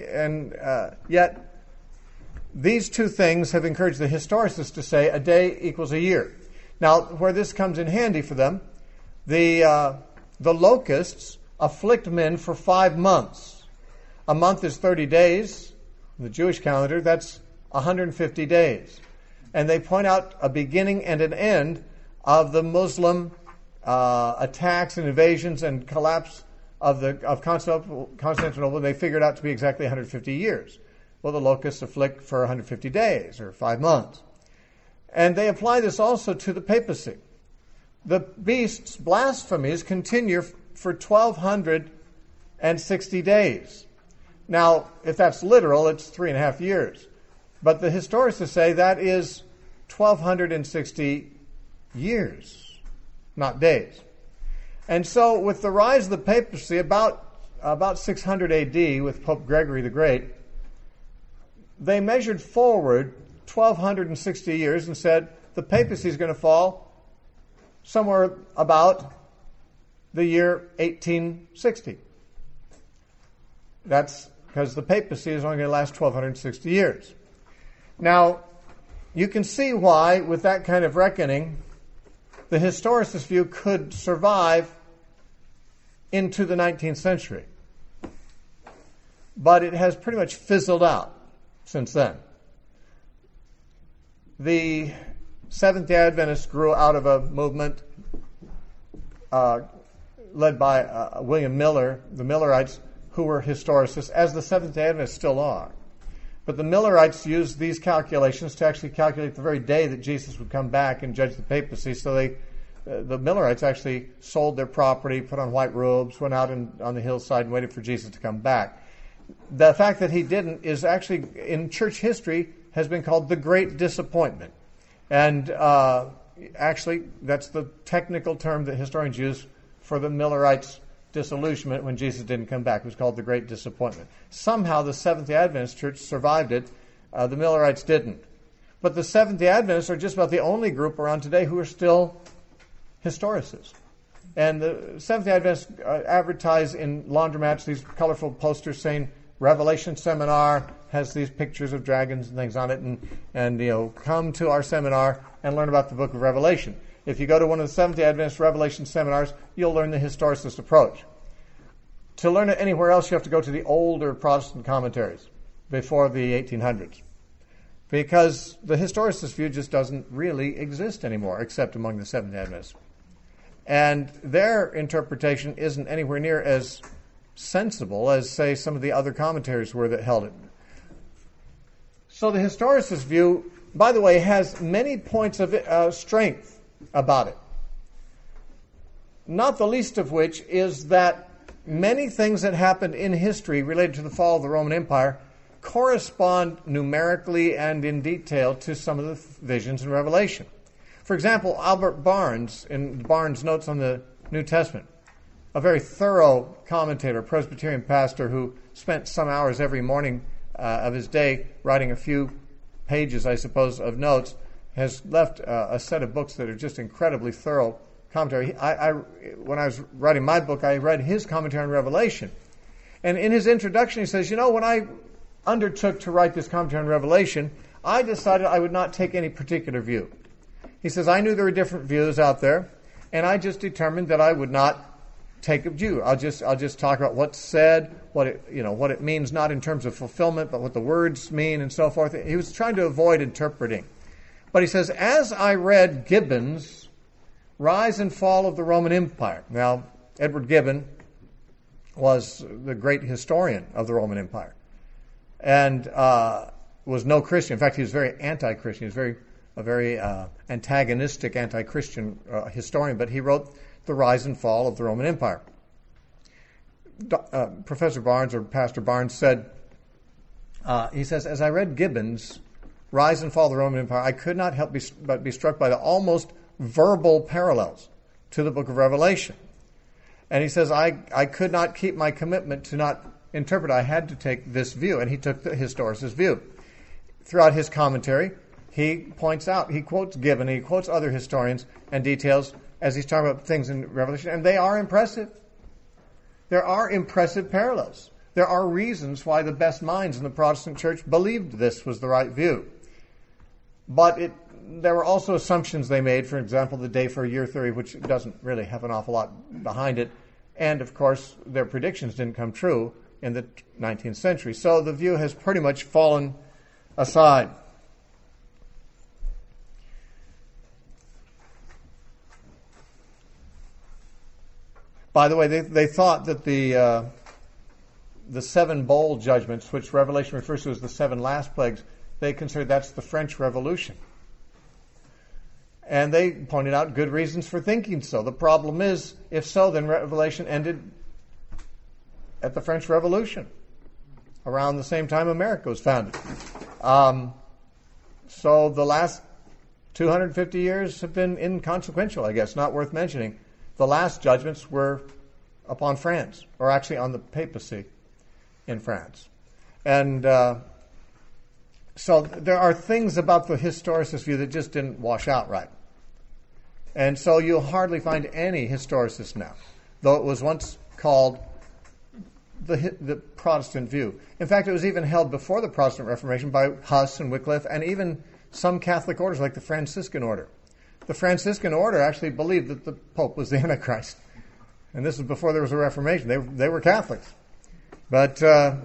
Speaker 1: yet these two things have encouraged the historicists to say a day equals a year. Now, where this comes in handy for them, the locusts afflict men for 5 months. A month is 30 days. The Jewish calendar, that's 150 days. And they point out a beginning and an end of the Muslim attacks and invasions and collapse of Constantinople. They figured out to be exactly 150 years. Well, the locusts afflict for 150 days or 5 months. And they apply this also to the papacy. The beast's blasphemies continue for 1,260 days. Now, if that's literal, it's 3.5 years. But the historians say that is 1,260 years, not days. And so with the rise of the papacy, about 600 AD with Pope Gregory the Great, they measured forward 1,260 years and said the papacy is going to fall somewhere about the year 1860. That's because the papacy is only going to last 1,260 years. Now, you can see why, with that kind of reckoning, the historicist view could survive into the 19th century. But it has pretty much fizzled out since then. The Seventh-day Adventists grew out of a movement led by William Miller, the Millerites, who were historicists, as the Seventh-day Adventists still are. But the Millerites used these calculations to actually calculate the very day that Jesus would come back and judge the papacy. So the Millerites actually sold their property, put on white robes, went out on the hillside and waited for Jesus to come back. The fact that he didn't is actually, in church history, has been called the Great Disappointment. And actually, that's the technical term that historians use for the Millerites' disillusionment when Jesus didn't come back. It was called the Great Disappointment. Somehow the Seventh-day Adventist Church survived it. The Millerites didn't. But the Seventh-day Adventists are just about the only group around today who are still historicists. And the Seventh-day Adventists advertise in laundromats these colorful posters saying Revelation Seminar has these pictures of dragons and things on it, and come to our seminar and learn about the book of Revelation. If you go to one of the Seventh-day Adventist Revelation seminars, you'll learn the historicist approach. To learn it anywhere else, you have to go to the older Protestant commentaries before the 1800s, because the historicist view just doesn't really exist anymore, except among the Seventh-day Adventists. And their interpretation isn't anywhere near as sensible as, say, some of the other commentaries were that held it. So the historicist view, by the way, has many points of strength about it. Not the least of which is that many things that happened in history related to the fall of the Roman Empire correspond numerically and in detail to some of the visions in Revelation. For example, Albert Barnes, in Barnes' Notes on the New Testament, a very thorough commentator, Presbyterian pastor who spent some hours every morning of his day writing a few pages, I suppose, of notes, has left a set of books that are just incredibly thorough commentary. When I was writing my book, I read his commentary on Revelation. And in his introduction, he says, when I undertook to write this commentary on Revelation, I decided I would not take any particular view. He says, I knew there were different views out there, and I just determined that I would not take a view. I'll just talk about what's said, what it means, not in terms of fulfillment, but what the words mean and so forth. He was trying to avoid interpreting. But he says, as I read Gibbon's Rise and Fall of the Roman Empire. Now, Edward Gibbon was the great historian of the Roman Empire and was no Christian. In fact, he was very anti-Christian. He was a very antagonistic anti-Christian historian, but he wrote The Rise and Fall of the Roman Empire. Professor Barnes, or Pastor Barnes, said, he says, as I read Gibbon's Rise and Fall of the Roman Empire, I could not help but be struck by the almost verbal parallels to the book of Revelation. And he says, I could not keep my commitment to not interpret. I had to take this view, and he took the historicist view. Throughout his commentary, he points out, he quotes Gibbon, he quotes other historians and details as he's talking about things in Revelation, and they are impressive. There are impressive parallels. There are reasons why the best minds in the Protestant church believed this was the right view. But there were also assumptions they made, for example, the day for a year theory, which doesn't really have an awful lot behind it. And, of course, their predictions didn't come true in the 19th century. So the view has pretty much fallen aside. By the way, they thought that the 7 bowl judgments, which Revelation refers to as the 7 last plagues, they considered that's the French Revolution. And they pointed out good reasons for thinking so. The problem is, if so, then Revelation ended at the French Revolution, around the same time America was founded. So the last 250 years have been inconsequential, I guess, not worth mentioning. The last judgments were upon France, or actually on the papacy in France. And so there are things about the historicist view that just didn't wash out right. And so you'll hardly find any historicist now, though it was once called the Protestant view. In fact, it was even held before the Protestant Reformation by Huss and Wycliffe and even some Catholic orders like the Franciscan order. The Franciscan order actually believed that the Pope was the Antichrist. And this was before there was a Reformation. They were Catholics. But the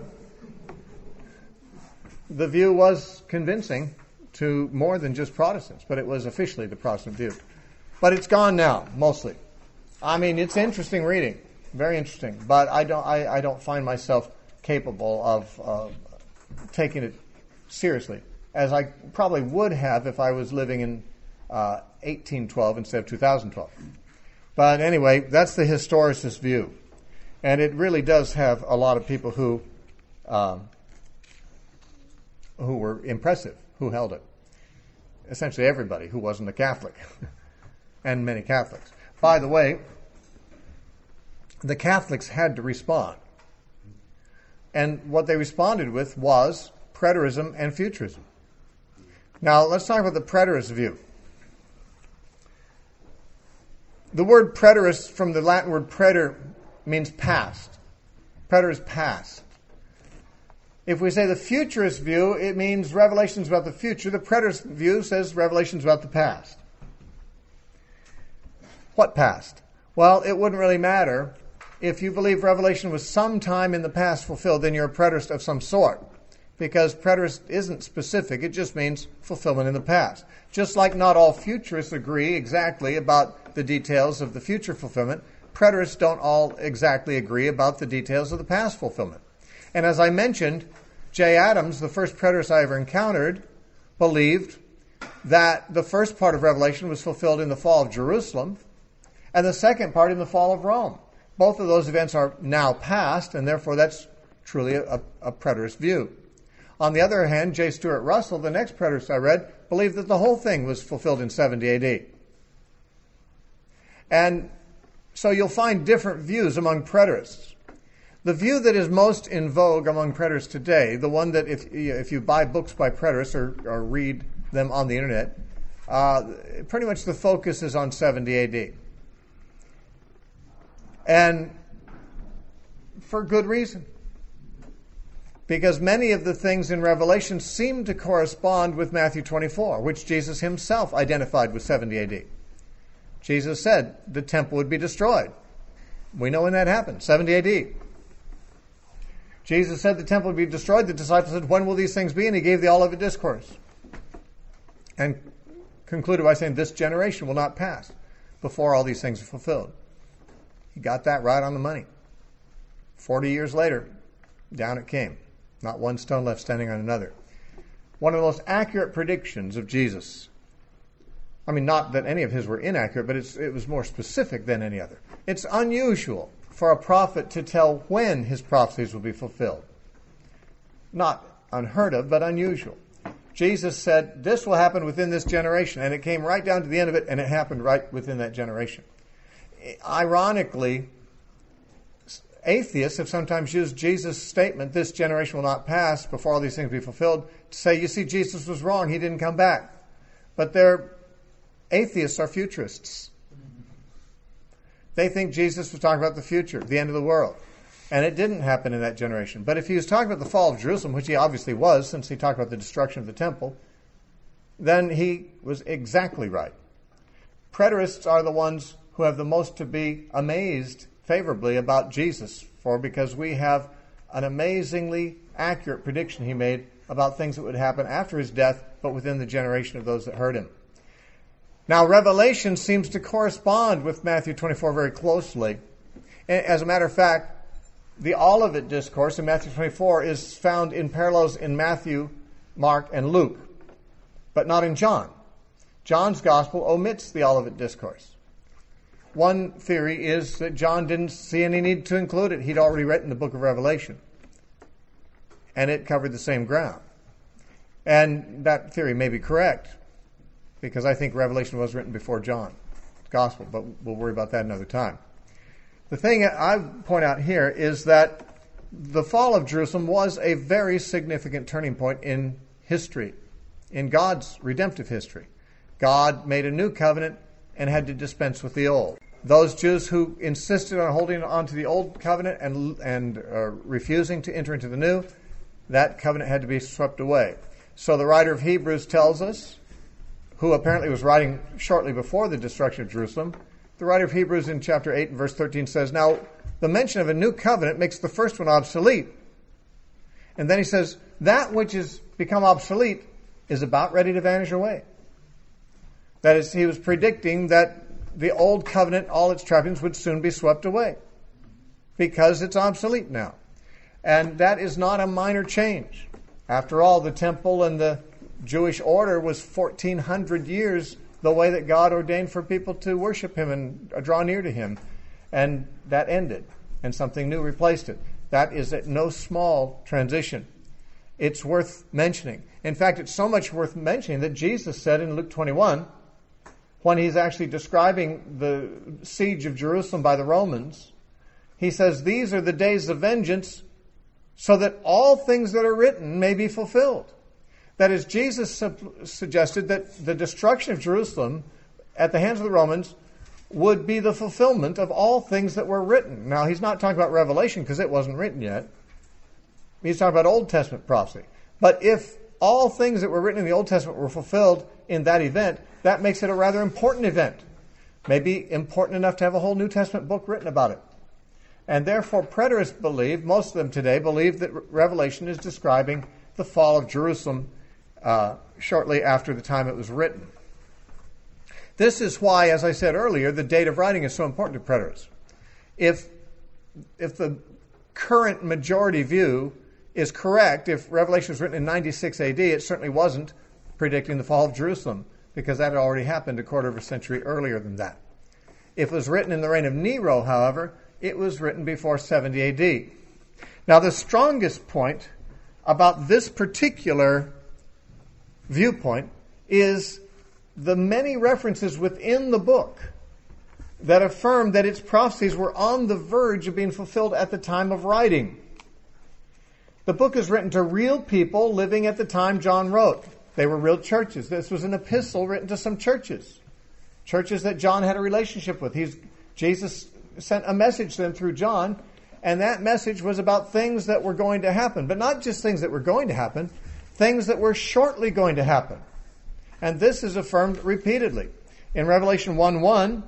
Speaker 1: view was convincing to more than just Protestants, but it was officially the Protestant view. But it's gone now, mostly. I mean, it's interesting reading, very interesting. But I don't find myself capable of taking it seriously, as I probably would have if I was living in 1812 instead of 2012. But anyway, that's the historicist view, and it really does have a lot of people who were impressive, who held it. Essentially everybody who wasn't a Catholic. And many Catholics. By the way, the Catholics had to respond. And what they responded with was preterism and futurism. Now, let's talk about the preterist view. The word preterist, from the Latin word preter, means past. Preter is past. If we say the futurist view, it means revelations about the future. The preterist view says revelations about the past. What past? Well, it wouldn't really matter. If you believe Revelation was sometime in the past fulfilled, then you're a preterist of some sort. Because preterist isn't specific, it just means fulfillment in the past. Just like not all futurists agree exactly about the details of the future fulfillment, preterists don't all exactly agree about the details of the past fulfillment. And as I mentioned, J. Adams, the first preterist I ever encountered, believed that the first part of Revelation was fulfilled in the fall of Jerusalem, and the second part in the fall of Rome. Both of those events are now past, and therefore that's truly a preterist view. On the other hand, J. Stuart Russell, the next preterist I read, believed that the whole thing was fulfilled in 70 A.D. And so you'll find different views among preterists. The view that is most in vogue among preterists today, the one that if you buy books by preterists or read them on the internet, pretty much the focus is on 70 A.D. And for good reason. Because many of the things in Revelation seem to correspond with Matthew 24, which Jesus himself identified with 70 A.D. Jesus said the temple would be destroyed. We know when that happened, 70 A.D. Jesus said the temple would be destroyed. The disciples said, when will these things be? And he gave the Olivet Discourse. And concluded by saying, this generation will not pass before all these things are fulfilled. He got that right on the money. 40 years later, down it came. Not one stone left standing on another. One of the most accurate predictions of Jesus. I mean, not that any of his were inaccurate, but it was more specific than any other. It's unusual for a prophet to tell when his prophecies will be fulfilled. Not unheard of, but unusual. Jesus said, this will happen within this generation, and it came right down to the end of it, and it happened right within that generation. Ironically, atheists have sometimes used Jesus' statement, this generation will not pass before all these things be fulfilled, to say, you see, Jesus was wrong, he didn't come back. But their atheists are futurists. They think Jesus was talking about the future, the end of the world. And it didn't happen in that generation. But if he was talking about the fall of Jerusalem, which he obviously was, since he talked about the destruction of the temple, then he was exactly right. Preterists are the ones who have the most to be amazed favorably about Jesus because we have an amazingly accurate prediction he made about things that would happen after his death, but within the generation of those that heard him. Now, Revelation seems to correspond with Matthew 24 very closely. As a matter of fact, the Olivet Discourse in Matthew 24 is found in parallels in Matthew, Mark, and Luke, but not in John. John's Gospel omits the Olivet Discourse. One theory is that John didn't see any need to include it. He'd already written the book of Revelation, and it covered the same ground. And that theory may be correct, because I think Revelation was written before John's Gospel, but we'll worry about that another time. The thing I point out here is that the fall of Jerusalem was a very significant turning point in history, in God's redemptive history. God made a new covenant and had to dispense with the old. Those Jews who insisted on holding on to the old covenant and refusing to enter into the new, that covenant had to be swept away. So the writer of Hebrews tells us, who apparently was writing shortly before the destruction of Jerusalem, the writer of Hebrews in chapter 8 and verse 13 says, now, the mention of a new covenant makes the first one obsolete. And then he says, that which has become obsolete is about ready to vanish away. That is, he was predicting that the old covenant, all its trappings, would soon be swept away because it's obsolete now. And that is not a minor change. After all, the temple and the Jewish order was 1,400 years the way that God ordained for people to worship him and draw near to him. And that ended, and something new replaced it. That is no small transition. It's worth mentioning. In fact, it's so much worth mentioning that Jesus said in Luke 21, when he's actually describing the siege of Jerusalem by the Romans, he says, these are the days of vengeance, so that all things that are written may be fulfilled. That is, Jesus suggested that the destruction of Jerusalem at the hands of the Romans would be the fulfillment of all things that were written. Now, he's not talking about Revelation because it wasn't written yet. He's talking about Old Testament prophecy. But if all things that were written in the Old Testament were fulfilled in that event, that makes it a rather important event. Maybe important enough to have a whole New Testament book written about it. And therefore, preterists believe, most of them today, believe that Revelation is describing the fall of Jerusalem shortly after the time it was written. This is why, as I said earlier, the date of writing is so important to preterists. If the current majority view is correct, if Revelation was written in 96 AD, it certainly wasn't predicting the fall of Jerusalem, because that had already happened a quarter of a century earlier than that. If it was written in the reign of Nero, however, it was written before 70 AD. Now, the strongest point about this particular viewpoint is the many references within the book that affirm that its prophecies were on the verge of being fulfilled at the time of writing. The book is written to real people living at the time John wrote. They were real churches. This was an epistle written to some churches that John had a relationship with. Jesus sent a message to them through John, and that message was about things that were going to happen, but not just things that were going to happen, things that were shortly going to happen. And this is affirmed repeatedly. In Revelation 1:1,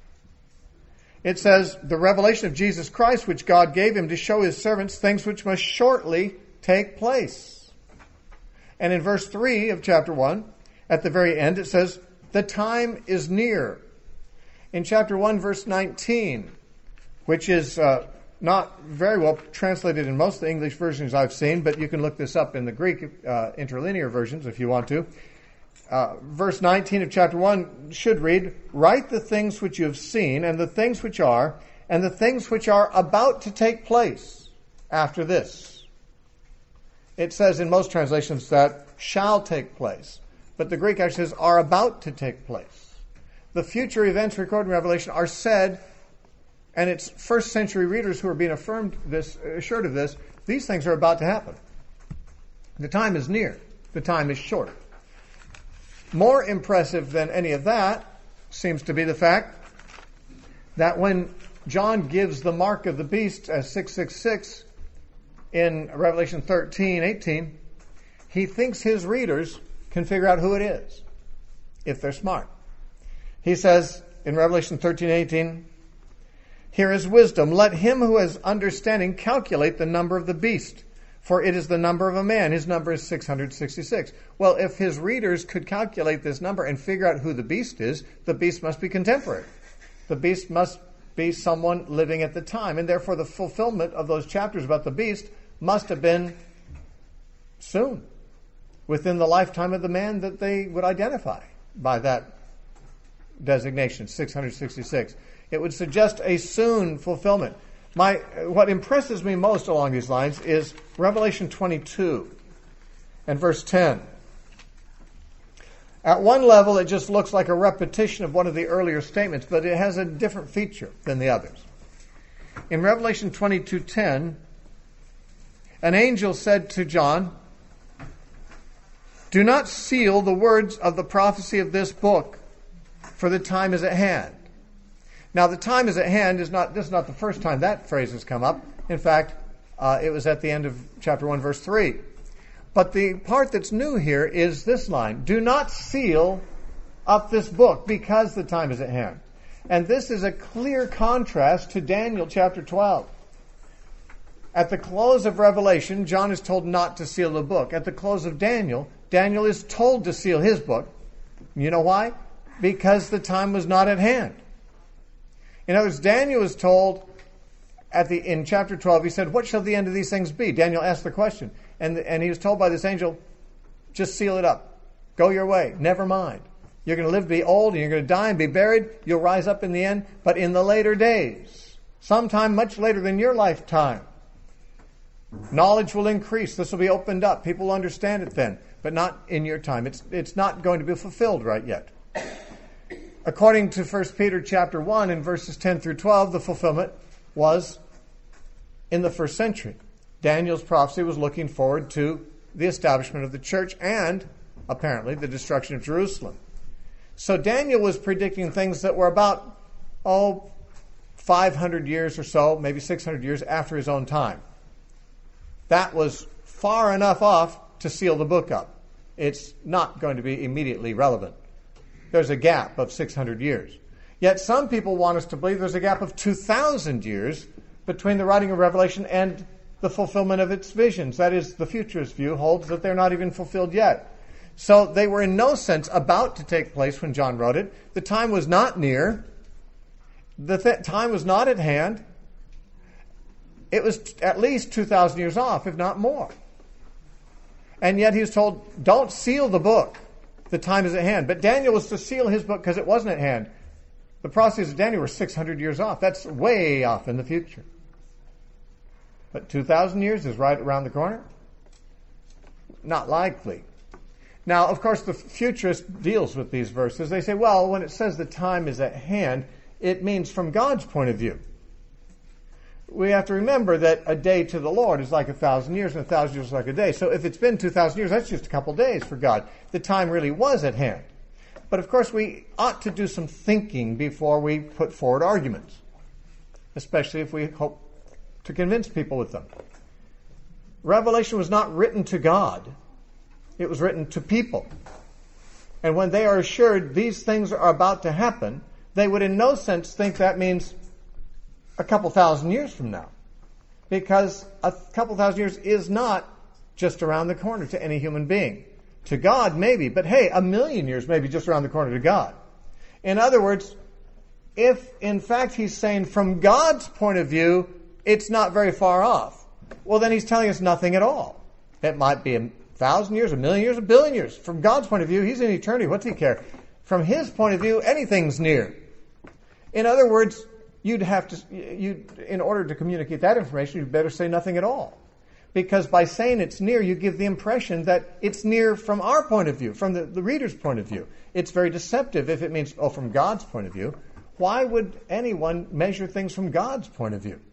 Speaker 1: it says, the revelation of Jesus Christ, which God gave him to show his servants things which must shortly take place. And in verse 3 of chapter 1, at the very end, it says, the time is near. In chapter 1, verse 19, which is not very well translated in most of the English versions I've seen, but you can look this up in the Greek interlinear versions if you want to. Verse 19 of chapter 1 should read, write the things which you have seen, and the things which are, and the things which are about to take place after this. It says in most translations that shall take place, but the Greek actually says are about to take place. The future events recorded in Revelation are said, and it's first century readers who are being assured of this, these things are about to happen. The time is near. The time is short. More impressive than any of that seems to be the fact that when John gives the mark of the beast as 666 in Revelation 13:18, he thinks his readers can figure out who it is, if they're smart. He says in Revelation 13:18, "Here is wisdom. Let him who has understanding calculate the number of the beast, for it is the number of a man. His number is 666. Well, if his readers could calculate this number and figure out who the beast is, the beast must be contemporary. The beast must be someone living at the time, and therefore the fulfillment of those chapters about the beast must have been soon, within the lifetime of the man that they would identify by that designation, 666. It would suggest a soon fulfillment. What impresses me most along these lines is Revelation 22 and verse 10. At one level, it just looks like a repetition of one of the earlier statements, but it has a different feature than the others. In Revelation 22:10, an angel said to John, "Do not seal the words of the prophecy of this book, for the time is at hand." Now, the time is at hand this is not the first time that phrase has come up. In fact, it was at the end of chapter 1, verse 3. But the part that's new here is this line: "Do not seal up this book, because the time is at hand." And this is a clear contrast to Daniel chapter 12. At the close of Revelation, John is told not to seal the book. At the close of Daniel, Daniel is told to seal his book. You know why? Because the time was not at hand. In other words, Daniel was told in chapter 12, he said, "What shall the end of these things be?" Daniel asked the question. And he was told by this angel, "Just seal it up. Go your way. Never mind. You're going to live to be old, and you're going to die and be buried. You'll rise up in the end. But in the later days, sometime much later than your lifetime, knowledge will increase. This will be opened up. People will understand it then, but not in your time. It's not going to be fulfilled right yet." According to 1 Peter chapter 1 and verses 10 through 12, the fulfillment was in the first century. Daniel's prophecy was looking forward to the establishment of the church and, apparently, the destruction of Jerusalem. So Daniel was predicting things that were about, 500 years or so, maybe 600 years after his own time. That was far enough off to seal the book up. It's not going to be immediately relevant. There's a gap of 600 years. Yet some people want us to believe there's a gap of 2,000 years between the writing of Revelation and the fulfillment of its visions. That is, the futurist view holds that they're not even fulfilled yet. So they were in no sense about to take place when John wrote it. The time was not near. The time was not at hand. It was at least 2,000 years off, if not more. And yet he was told, "Don't seal the book. The time is at hand." But Daniel was to seal his book because it wasn't at hand. The prophecies of Daniel were 600 years off. That's way off in the future. But 2,000 years is right around the corner? Not likely. Now, of course, the futurist deals with these verses. They say, well, when it says the time is at hand, it means from God's point of view. We have to remember that a day to the Lord is like 1,000 years, and 1,000 years is like a day. So if it's been 2,000 years, that's just a couple days for God. The time really was at hand. But of course, we ought to do some thinking before we put forward arguments, especially if we hope to convince people with them. Revelation was not written to God. It was written to people. And when they are assured these things are about to happen, they would in no sense think that means a couple thousand years from now. Because a couple thousand years is not just around the corner to any human being. To God, maybe. But hey, 1,000,000 years may be just around the corner to God. In other words, if in fact he's saying from God's point of view, it's not very far off, well then he's telling us nothing at all. It might be 1,000 years, 1,000,000 years, 1,000,000,000 years. From God's point of view, he's in eternity. What's he care? From his point of view, anything's near. In other words, in order to communicate that information, you'd better say nothing at all. Because by saying it's near, you give the impression that it's near from our point of view, from the reader's point of view. It's very deceptive if it means, from God's point of view. Why would anyone measure things from God's point of view?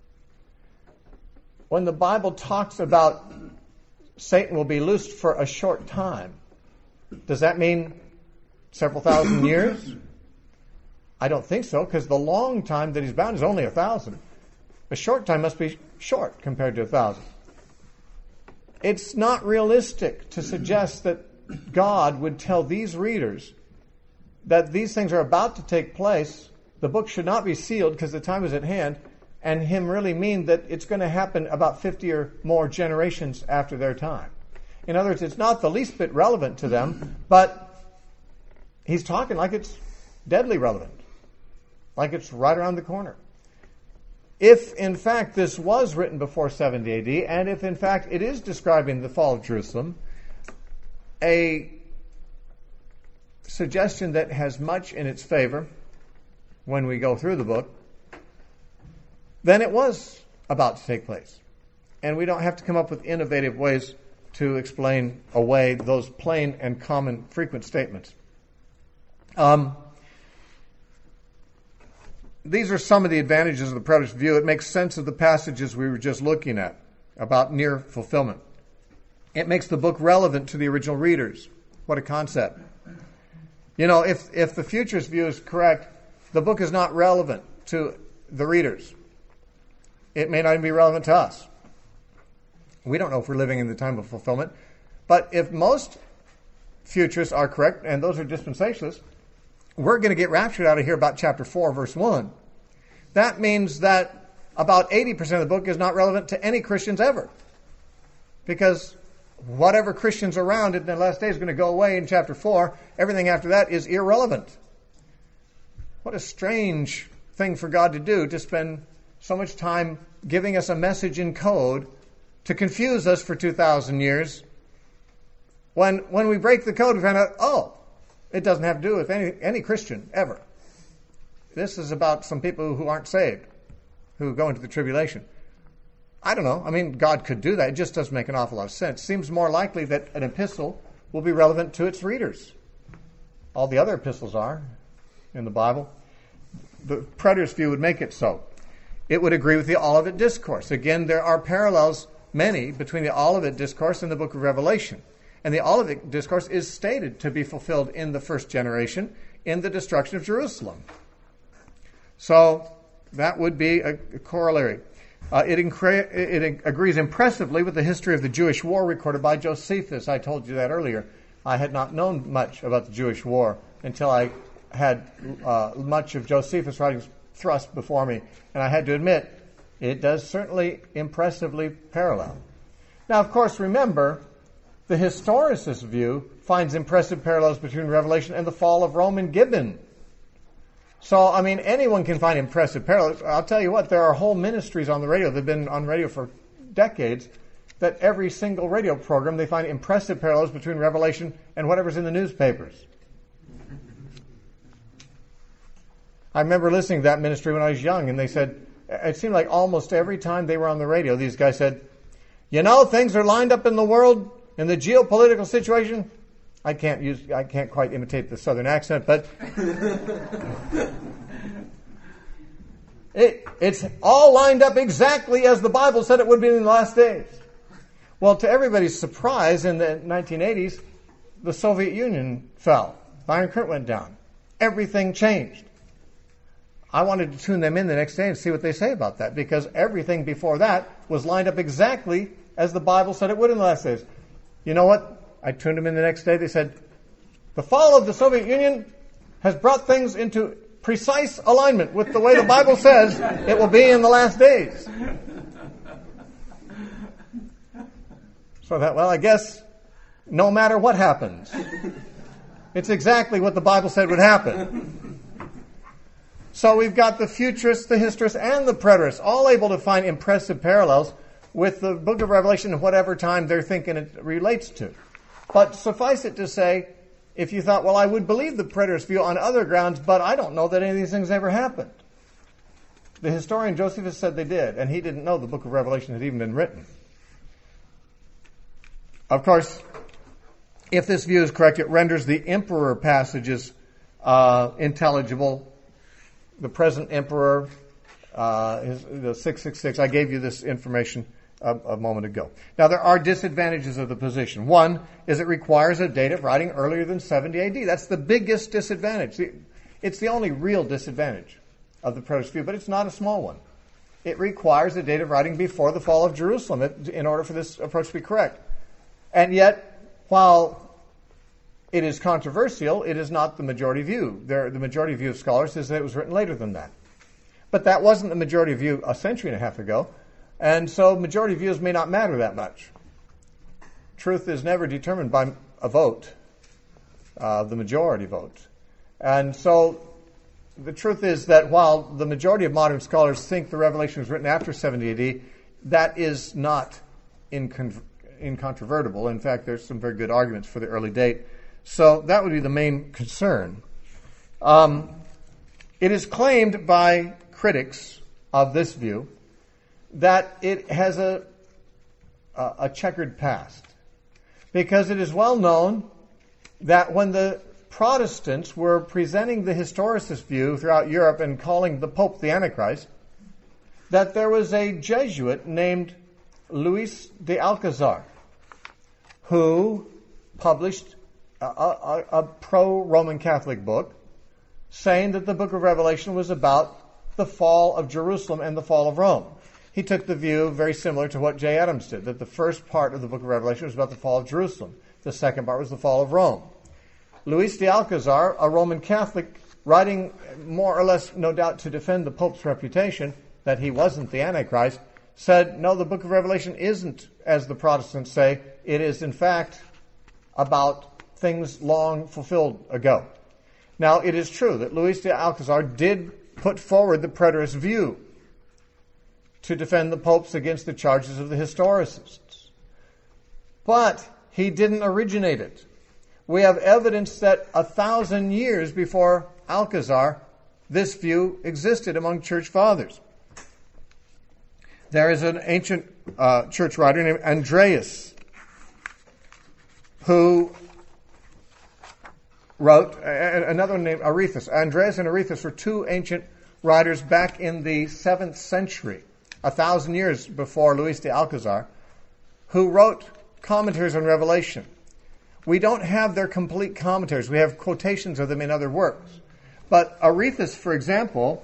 Speaker 1: When the Bible talks about Satan will be loosed for a short time, Does that mean several thousand years? I don't think so, because the long time that he's bound is only 1,000. A short time must be short compared to 1,000. It's not realistic to suggest that God would tell these readers that these things are about to take place, the book should not be sealed because the time is at hand, and him really mean that it's going to happen about 50 or more generations after their time. In other words, it's not the least bit relevant to them, but he's talking like it's deadly relevant, like it's right around the corner. If, in fact, this was written before 70 AD, and if, in fact, it is describing the fall of Jerusalem, a suggestion that has much in its favor when we go through the book, then it was about to take place. And we don't have to come up with innovative ways to explain away those plain and common frequent statements. These are some of the advantages of the preterist view. It makes sense of the passages we were just looking at about near fulfillment. It makes the book relevant to the original readers. What a concept. You know, if the futurist view is correct, the book is not relevant to the readers. It may not even be relevant to us. We don't know if we're living in the time of fulfillment. But if most futurists are correct, and those are dispensationalists, we're going to get raptured out of here about chapter 4, verse 1. That means that about 80% of the book is not relevant to any Christians ever. Because whatever Christians around in the last days is going to go away in chapter 4. Everything after that is irrelevant. What a strange thing for God to do, to spend so much time giving us a message in code to confuse us for 2,000 years. When we break the code, we find out, it doesn't have to do with any Christian ever. This is about some people who aren't saved, who go into the tribulation. I don't know. I mean, God could do that. It just doesn't make an awful lot of sense. Seems more likely that an epistle will be relevant to its readers. All the other epistles are in the Bible. The preterist view would make it so. It would agree with the Olivet Discourse. Again, there are parallels, many, between the Olivet Discourse and the book of Revelation. And the Olivet Discourse is stated to be fulfilled in the first generation in the destruction of Jerusalem. So that would be a corollary. It agrees impressively with the history of the Jewish war recorded by Josephus. I told you that earlier. I had not known much about the Jewish war until I had much of Josephus' writings thrust before me. And I had to admit, it does certainly impressively parallel. Now, of course, remember, the historicist view finds impressive parallels between Revelation and the fall of Rome and Gibbon. So, I mean, anyone can find impressive parallels. I'll tell you what, there are whole ministries on the radio. They've been on radio for decades, that every single radio program, they find impressive parallels between Revelation and whatever's in the newspapers. I remember listening to that ministry when I was young, and they said, it seemed like almost every time they were on the radio, these guys said, you know, things are lined up in the world, in the geopolitical situation. I can't quite imitate the southern accent, but it's all lined up exactly as the Bible said it would be in the last days. Well, to everybody's surprise, in the 1980s, the Soviet Union fell. The Iron Curtain went down. Everything changed. I wanted to tune them in the next day and see what they say about that, because everything before that was lined up exactly as the Bible said it would in the last days. You know what? I tuned them in the next day. They said, the fall of the Soviet Union has brought things into precise alignment with the way the Bible says it will be in the last days. So that, well, I guess no matter what happens, it's exactly what the Bible said would happen. So we've got the futurists, the historists, and the preterists all able to find impressive parallels with the book of Revelation in whatever time they're thinking it relates to. But suffice it to say, if you thought, well, I would believe the preterist view on other grounds, but I don't know that any of these things ever happened. The historian Josephus said they did, and he didn't know the book of Revelation had even been written. Of course, if this view is correct, it renders the emperor passages intelligible. The present emperor, the 666, I gave you this information a moment ago. Now, there are disadvantages of the position. One is it requires a date of writing earlier than 70 AD. That's the biggest disadvantage. It's the only real disadvantage of the preterist view, but it's not a small one. It requires a date of writing before the fall of Jerusalem in order for this approach to be correct. And yet, while it is controversial, it is not the majority view. The majority view of scholars is that it was written later than that. But that wasn't the majority view a century and a half ago, and so majority views may not matter that much. Truth is never determined by a vote, the majority vote. And so the truth is that while the majority of modern scholars think the Revelation was written after 70 AD, that is not incontrovertible. In fact, there's some very good arguments for the early date. So that would be the main concern. It is claimed by critics of this view that it has a checkered past, because it is well known that when the Protestants were presenting the historicist view throughout Europe and calling the Pope the Antichrist, that there was a Jesuit named Luis de Alcazar who published a pro-Roman Catholic book saying that the book of Revelation was about the fall of Jerusalem and the fall of Rome. He took the view very similar to what J. Adams did, that the first part of the book of Revelation was about the fall of Jerusalem. The second part was the fall of Rome. Luis de Alcazar, a Roman Catholic, writing more or less, no doubt, to defend the Pope's reputation that he wasn't the Antichrist, said, no, the book of Revelation isn't, as the Protestants say. It is, in fact, about things long fulfilled ago. Now, it is true that Luis de Alcazar did put forward the preterist view to defend the popes against the charges of the historicists. But he didn't originate it. We have evidence that 1,000 years before Alcazar, this view existed among church fathers. There is an ancient church writer named Andreas who wrote, another one named Arethes. Andreas and Arethes were two ancient writers back in the 7th century, 1,000 years before Luis de Alcazar, who wrote commentaries on Revelation. We don't have their complete commentaries. We have quotations of them in other works. But Arethes, for example,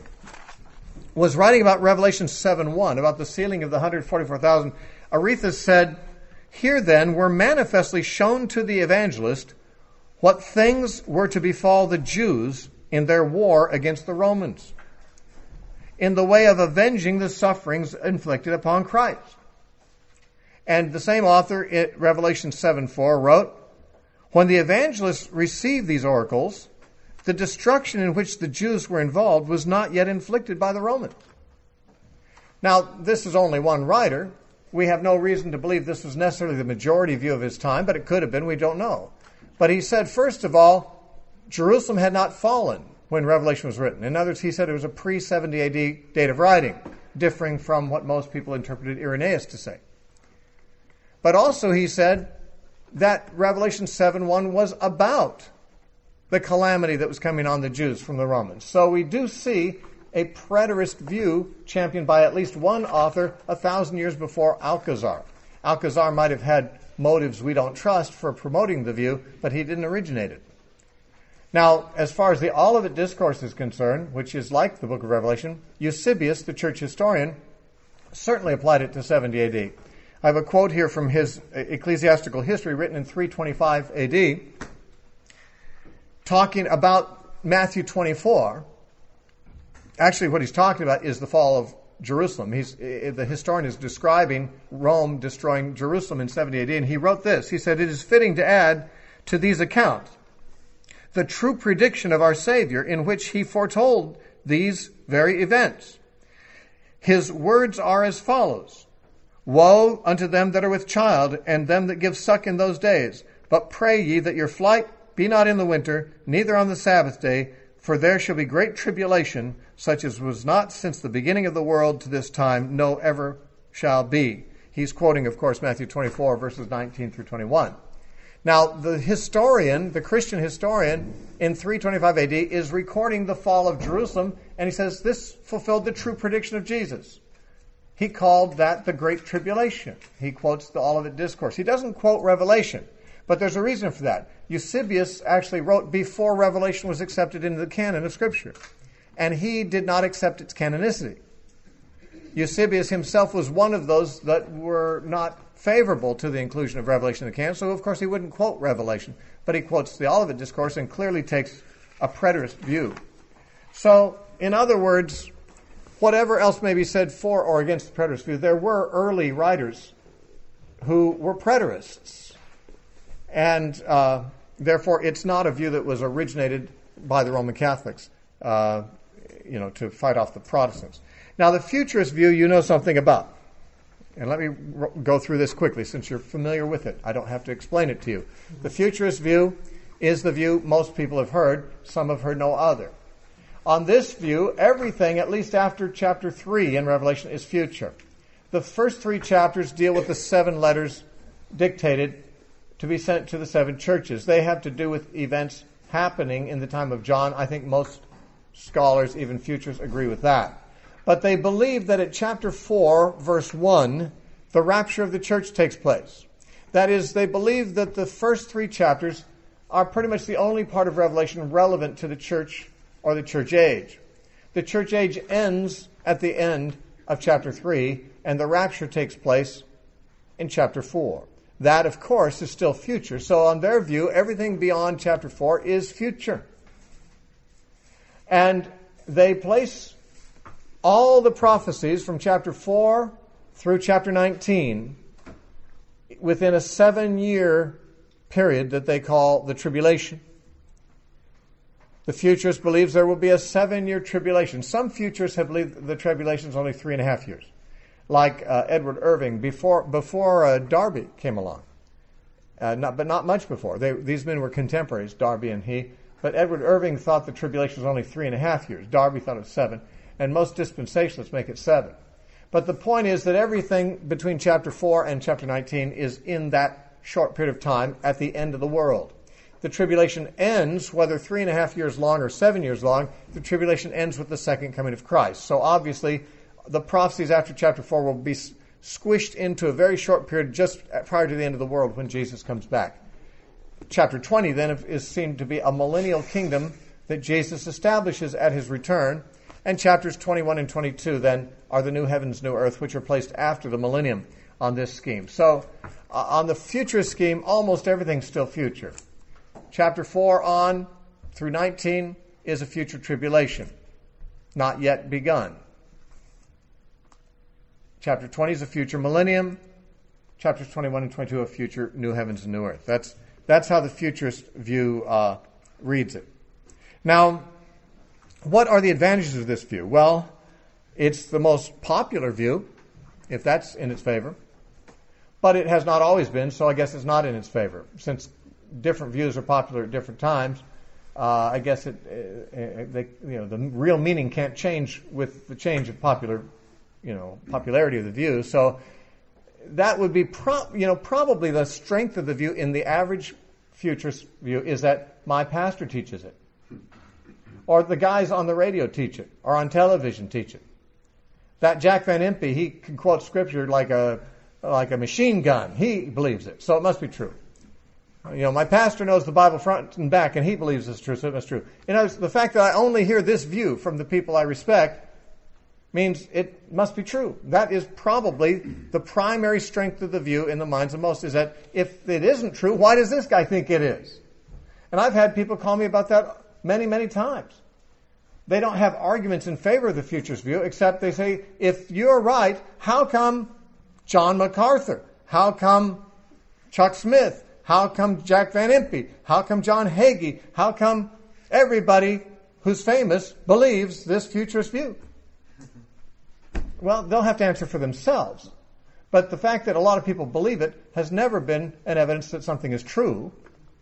Speaker 1: was writing about Revelation 7:1, about the sealing of the 144,000. Arethes said, "Here then were manifestly shown to the evangelist what things were to befall the Jews in their war against the Romans, in the way of avenging the sufferings inflicted upon Christ." And the same author in Revelation 7:4 wrote, "When the evangelists received these oracles, the destruction in which the Jews were involved was not yet inflicted by the Romans." Now, this is only one writer. We have no reason to believe this was necessarily the majority view of his time, but it could have been. We don't know. But he said, first of all, Jerusalem had not fallen when Revelation was written. In other words, he said it was a pre-70 AD date of writing, differing from what most people interpreted Irenaeus to say. But also he said that Revelation 7:1 was about the calamity that was coming on the Jews from the Romans. So we do see a preterist view championed by at least one author 1,000 years before Alcazar. Alcazar might have had motives we don't trust for promoting the view, but he didn't originate it. Now, as far as the Olivet Discourse is concerned, which is like the book of Revelation, Eusebius, the church historian, certainly applied it to 70 AD. I have a quote here from his Ecclesiastical History written in 325 AD, talking about Matthew 24. Actually, what he's talking about is the fall of Jerusalem. The historian is describing Rome destroying Jerusalem in 70 AD, and he wrote this. He said, "It is fitting to add to these accounts the true prediction of our Savior, in which he foretold these very events. His words are as follows: Woe unto them that are with child, and them that give suck in those days. But pray ye that your flight be not in the winter, neither on the Sabbath day, for there shall be great tribulation, such as was not since the beginning of the world to this time, no ever shall be." He's quoting, of course, Matthew 24, verses 19 through 21. Now, the historian, the Christian historian, in 325 AD is recording the fall of Jerusalem, and he says this fulfilled the true prediction of Jesus. he called that the Great Tribulation. He quotes the Olivet Discourse. He doesn't quote Revelation, but there's a reason for that. Eusebius actually wrote before Revelation was accepted into the canon of Scripture, and he did not accept its canonicity. Eusebius himself was one of those that were not favorable to the inclusion of Revelation in the canon, so of course he wouldn't quote Revelation, but he quotes the Olivet Discourse and clearly takes a preterist view. So, in other words, whatever else may be said for or against the preterist view, there were early writers who were preterists. And therefore, it's not a view that was originated by the Roman Catholics, to fight off the Protestants. Now, the futurist view you know something about. And let me go through this quickly since you're familiar with it. I don't have to explain it to you. The futurist view is the view most people have heard. Some have heard no other. On this view, everything, at least after chapter 3 in Revelation, is future. The first 3 chapters deal with the 7 letters dictated to be sent to the 7 churches. They have to do with events happening in the time of John. I think most scholars, even futurists, agree with that. But they believe that at chapter 4, verse 1, the rapture of the church takes place. That is, they believe that the first 3 chapters are pretty much the only part of Revelation relevant to the church or the church age. The church age ends at the end of chapter 3, and the rapture takes place in chapter 4. That, of course, is still future. So on their view, everything beyond chapter 4 is future. And they place all the prophecies from chapter 4 through chapter 19 within a 7-year period that they call the tribulation. The futurist believes there will be a 7-year tribulation. Some futurists have believed the tribulation is only 3.5 years. Like Edward Irving before Darby came along. But not much before. These men were contemporaries, Darby and he. But Edward Irving thought the tribulation was only 3.5 years. Darby thought it was 7. And most dispensationalists make it 7. But the point is that everything between chapter 4 and chapter 19 is in that short period of time at the end of the world. The tribulation ends, whether 3.5 years long or 7 years long, the tribulation ends with the second coming of Christ. So obviously, the prophecies after chapter 4 will be squished into a very short period just prior to the end of the world when Jesus comes back. Chapter 20 then is seen to be a millennial kingdom that Jesus establishes at his return. And chapters 21 and 22 then are the new heavens, new earth, which are placed after the millennium on this scheme. So on the futurist scheme, almost everything's still future. Chapter 4 on through 19 is a future tribulation, not yet begun. Chapter 20 is a future millennium. Chapters 21 and 22 are future new heavens and new earth. That's how the futurist view reads it. Now, what are the advantages of this view? Well, it's the most popular view, if that's in its favor. But it has not always been, so I guess it's not in its favor. Since different views are popular at different times, I guess the real meaning can't change with the change of popularity of the view. So that would be probably the strength of the view in the average futurist view is that my pastor teaches it. Or the guys on the radio teach it, or on television teach it. That Jack Van Impe, he can quote scripture like a machine gun. He believes it, so it must be true. My pastor knows the Bible front and back, and he believes it's true, so it must be true. The fact that I only hear this view from the people I respect means it must be true. That is probably the primary strength of the view in the minds of most, is that if it isn't true, why does this guy think it is? And I've had people call me about that many, many times. They don't have arguments in favor of the futurist view, except they say, if you're right, how come John MacArthur? How come Chuck Smith? How come Jack Van Impe? How come John Hagee? How come everybody who's famous believes this futurist view? Well, they'll have to answer for themselves. But the fact that a lot of people believe it has never been an evidence that something is true.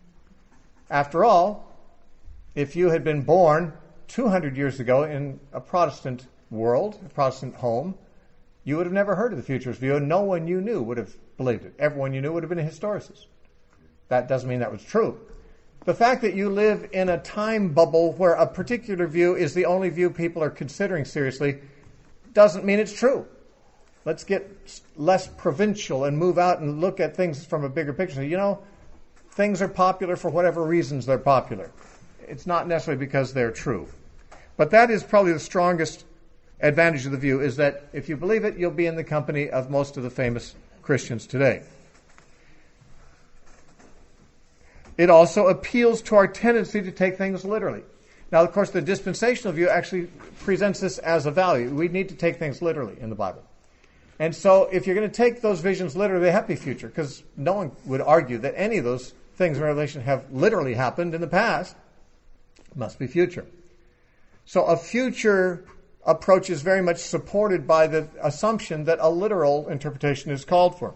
Speaker 1: After all, if you had been born 200 years ago in a Protestant world, a Protestant home, you would have never heard of the futurist view, and no one you knew would have believed it. Everyone you knew would have been a historicist. That doesn't mean that was true. The fact that you live in a time bubble where a particular view is the only view people are considering seriously doesn't mean it's true. Let's get less provincial and move out and look at things from a bigger picture. So, things are popular for whatever reasons they're popular. It's not necessarily because they're true. But that is probably the strongest advantage of the view, is that if you believe it, you'll be in the company of most of the famous Christians today. It also appeals to our tendency to take things literally. Now, of course, the dispensational view actually presents this as a value. We need to take things literally in the Bible. And so if you're going to take those visions literally, they have to be future, because no one would argue that any of those things in Revelation have literally happened in the past. It must be future. So a future approach is very much supported by the assumption that a literal interpretation is called for.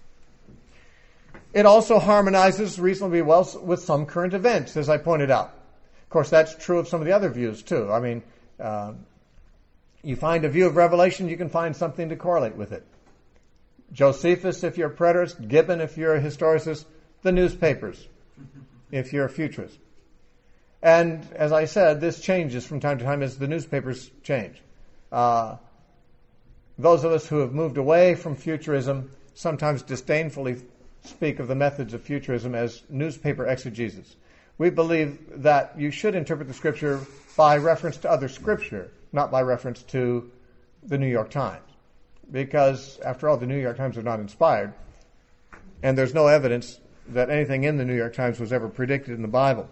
Speaker 1: It also harmonizes reasonably well with some current events, as I pointed out. Of course, that's true of some of the other views, too. I mean, you find a view of Revelation, you can find something to correlate with it. Josephus, if you're a preterist; Gibbon, if you're a historicist; the newspapers, if you're a futurist. And as I said, this changes from time to time as the newspapers change. Those of us who have moved away from futurism sometimes disdainfully speak of the methods of futurism as newspaper exegesis. We believe that you should interpret the Scripture by reference to other Scripture, not by reference to the New York Times. Because, after all, the New York Times are not inspired, and there's no evidence that anything in the New York Times was ever predicted in the Bible.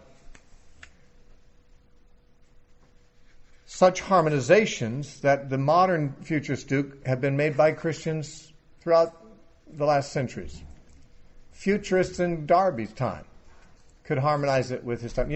Speaker 1: Such harmonizations that the modern futurists do have been made by Christians throughout the last centuries. Futurists in Darby's time could harmonize it with his time.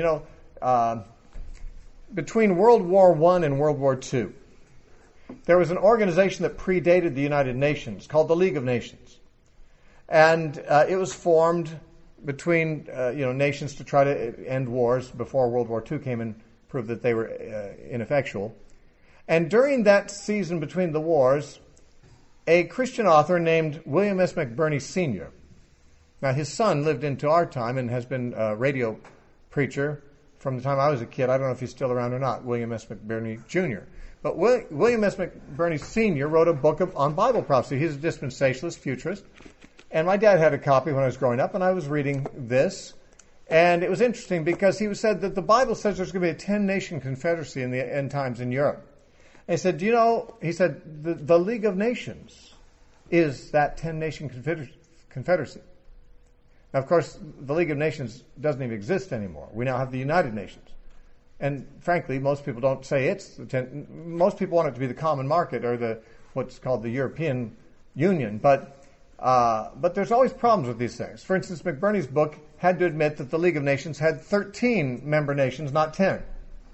Speaker 1: Between World War I and World War II, there was an organization that predated the United Nations called the League of Nations. And it was formed between nations to try to end wars before World War II came and proved that they were ineffectual. And during that season between the wars, a Christian author named William S. McBurney Sr. Now, his son lived into our time and has been a radio preacher from the time I was a kid. I don't know if he's still around or not, William S. McBurney Jr. But William S. McBurney Sr. wrote a book on Bible prophecy. He's a dispensationalist, futurist. And my dad had a copy when I was growing up, and I was reading this. And it was interesting because he said that the Bible says there's going to be a 10-nation confederacy in the end times in Europe. And he said, he said, the League of Nations is that 10-nation confederacy. Now, of course, the League of Nations doesn't even exist anymore. We now have the United Nations. And frankly, most people don't say it's the 10. Most people want it to be the common market or what's called the European Union. But there's always problems with these things. For instance, McBurney's book had to admit that the League of Nations had 13 member nations, not 10.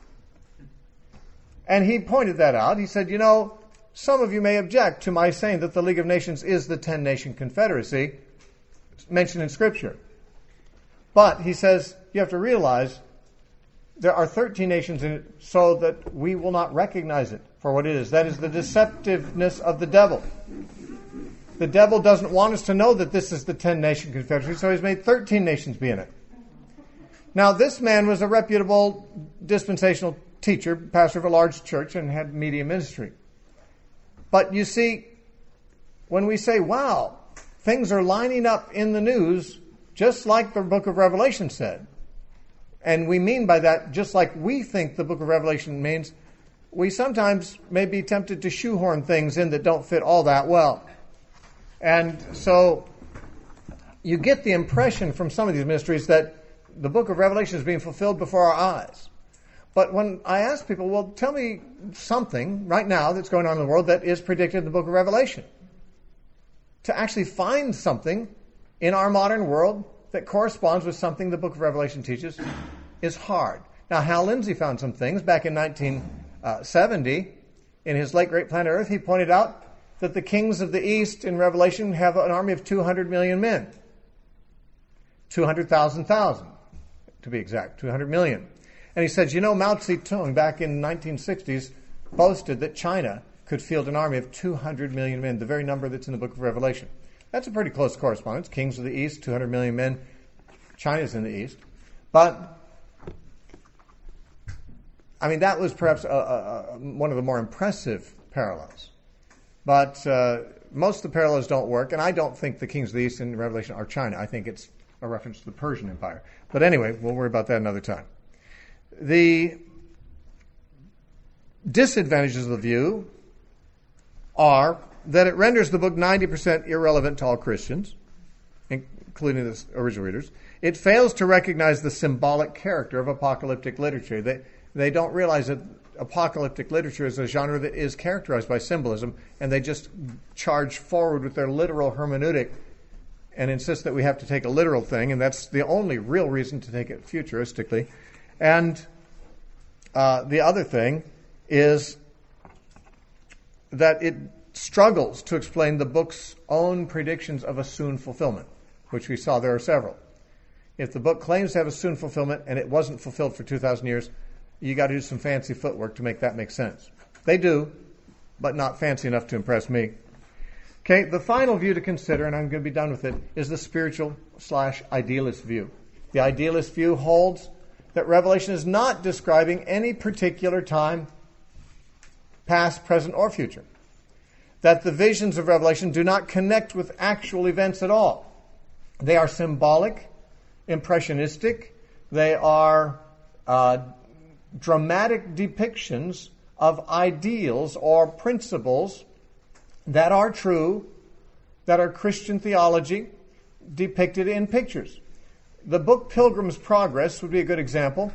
Speaker 1: And he pointed that out. He said, some of you may object to my saying that the League of Nations is the 10-nation confederacy mentioned in Scripture. But, he says, you have to realize there are 13 nations in it so that we will not recognize it for what it is. That is the deceptiveness of the devil. The devil doesn't want us to know that this is the 10-nation confederacy, so he's made 13 nations be in it. Now, this man was a reputable dispensational teacher, pastor of a large church, and had media ministry. But you see, when we say, wow, things are lining up in the news just like the book of Revelation said, and we mean by that just like we think the book of Revelation means, we sometimes may be tempted to shoehorn things in that don't fit all that well. And so you get the impression from some of these ministries that the book of Revelation is being fulfilled before our eyes. But when I ask people, well, tell me something right now that's going on in the world that is predicted in the book of Revelation. To actually find something in our modern world that corresponds with something the book of Revelation teaches is hard. Now, Hal Lindsey found some things back in 1970 in his late Great Planet Earth. He pointed out that the kings of the East in Revelation have an army of 200 million men. 200,000 to be exact, 200 million. And he says, Mao Zedong back in the 1960s boasted that China could field an army of 200 million men, the very number that's in the book of Revelation. That's a pretty close correspondence. Kings of the East, 200 million men. China's in the East. But, that was perhaps one of the more impressive parallels. But most of the parallels don't work, and I don't think the kings of the East in Revelation are China. I think it's a reference to the Persian Empire. But anyway, we'll worry about that another time. The disadvantages of the view are that it renders the book 90% irrelevant to all Christians, including the original readers. It fails to recognize the symbolic character of apocalyptic literature. They don't realize that apocalyptic literature is a genre that is characterized by symbolism, and they just charge forward with their literal hermeneutic and insist that we have to take a literal thing, and that's the only real reason to take it futuristically. And the other thing is that it struggles to explain the book's own predictions of a soon fulfillment, which we saw there are several. If the book claims to have a soon fulfillment and it wasn't fulfilled for 2,000 years, you got to do some fancy footwork to make that make sense. They do, but not fancy enough to impress me. Okay, the final view to consider, and I'm going to be done with it, is the spiritual/idealist view. The idealist view holds that Revelation is not describing any particular time, past, present, or future. That the visions of Revelation do not connect with actual events at all. They are symbolic, impressionistic. They are dramatic depictions of ideals or principles that are true, that are Christian theology, depicted in pictures. The book Pilgrim's Progress would be a good example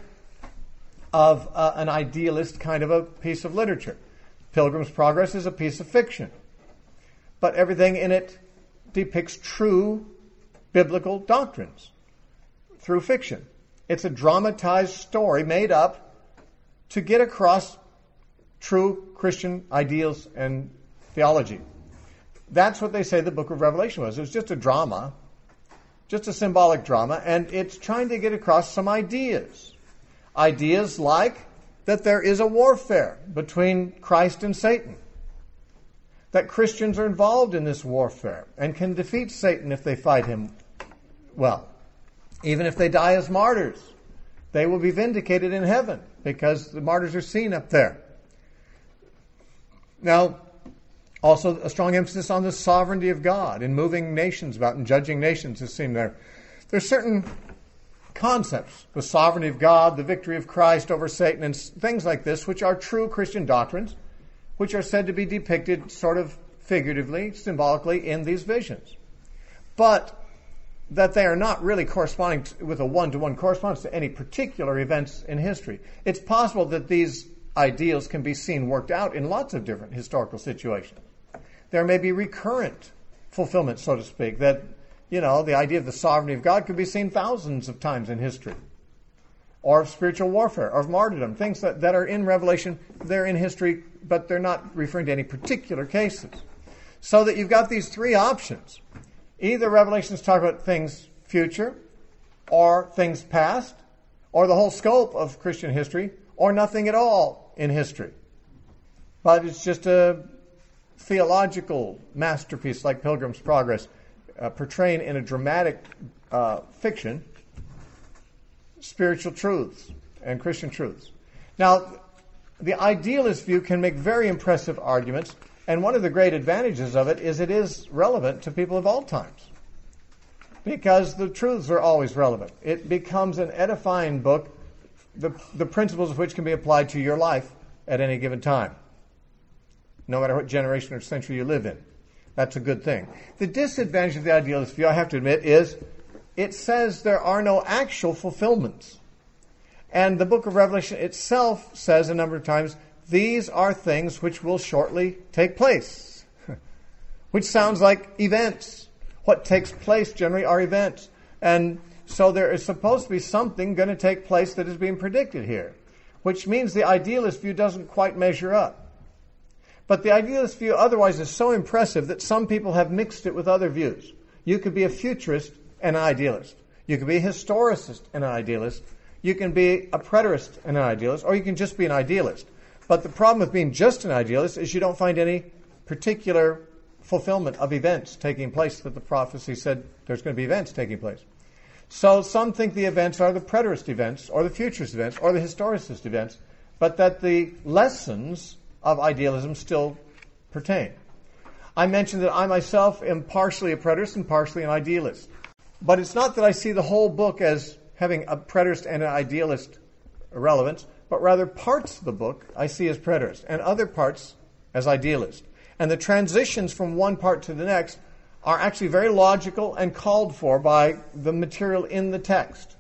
Speaker 1: of an idealist kind of a piece of literature. Pilgrim's Progress is a piece of fiction, but everything in it depicts true biblical doctrines through fiction. It's a dramatized story made up to get across true Christian ideals and theology. That's what they say the book of Revelation was. It was just a drama, just a symbolic drama, and it's trying to get across some ideas. Ideas like that there is a warfare between Christ and Satan, that Christians are involved in this warfare and can defeat Satan if they fight him well. Even if they die as martyrs, they will be vindicated in heaven because the martyrs are seen up there. Now, also a strong emphasis on the sovereignty of God in moving nations about and judging nations is seen there. There's certain concepts, the sovereignty of God, the victory of Christ over Satan, and things like this, which are true Christian doctrines, which are said to be depicted sort of figuratively, symbolically in these visions. But that they are not really corresponding with a one-to-one correspondence to any particular events in history. It's possible that these ideals can be seen worked out in lots of different historical situations. There may be recurrent fulfillment, so to speak, that, the idea of the sovereignty of God could be seen thousands of times in history. Or of spiritual warfare, or of martyrdom, things that are in Revelation, they're in history, but they're not referring to any particular cases. So that you've got these three options. Either Revelations talk about things future, or things past, or the whole scope of Christian history, or nothing at all in history. But it's just a theological masterpiece like Pilgrim's Progress, portraying in a dramatic fiction spiritual truths and Christian truths. Now, the idealist view can make very impressive arguments, and one of the great advantages of it is relevant to people of all times, because the truths are always relevant. It becomes an edifying book, the principles of which can be applied to your life at any given time, no matter what generation or century you live in. That's a good thing. The disadvantage of the idealist view, I have to admit, is it says there are no actual fulfillments. And the book of Revelation itself says a number of times, these are things which will shortly take place, which sounds like events. What takes place generally are events. And so there is supposed to be something going to take place that is being predicted here, which means the idealist view doesn't quite measure up. But the idealist view otherwise is so impressive that some people have mixed it with other views. You could be a futurist and an idealist. You could be a historicist and an idealist. You can be a preterist and an idealist, or you can just be an idealist. But the problem with being just an idealist is you don't find any particular fulfillment of events taking place that the prophecy said there's going to be events taking place. So some think the events are the preterist events, or the futurist events, or the historicist events, but that the lessons of idealism still pertain. I mentioned that I myself am partially a preterist and partially an idealist. But it's not that I see the whole book as having a preterist and an idealist relevance, but rather parts of the book I see as preterist and other parts as idealist. And the transitions from one part to the next are actually very logical and called for by the material in the text.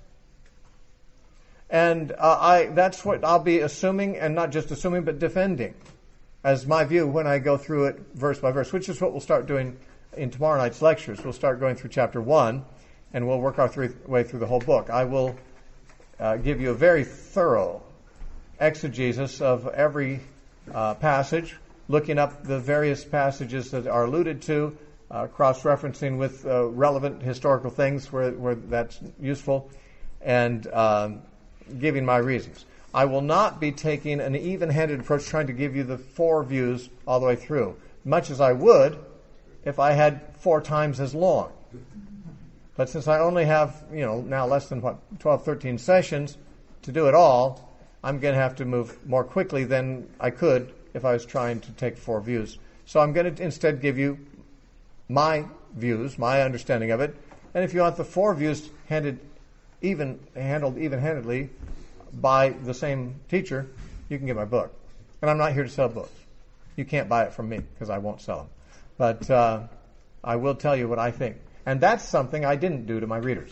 Speaker 1: And that's what I'll be assuming, and not just assuming, but defending as my view when I go through it verse by verse, which is what we'll start doing in tomorrow night's lectures. We'll start going through chapter 1, and we'll work our way through the whole book. I will give you a very thorough exegesis of every passage, looking up the various passages that are alluded to, cross-referencing with relevant historical things where that's useful, and giving my reasons. I will not be taking an even-handed approach trying to give you the 4 views all the way through, much as I would if I had 4 times as long. But since I only have, now less than 12, 13 sessions to do it all, I'm going to have to move more quickly than I could if I was trying to take 4 views. So I'm going to instead give you my views, my understanding of it. And if you want the 4 views handled even-handedly by the same teacher, you can get my book. And I'm not here to sell books. You can't buy it from me because I won't sell them. But I will tell you what I think. And that's something I didn't do to my readers.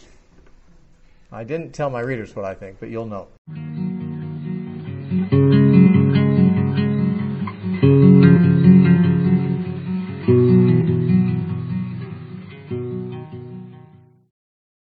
Speaker 1: I didn't tell my readers what I think, but you'll know.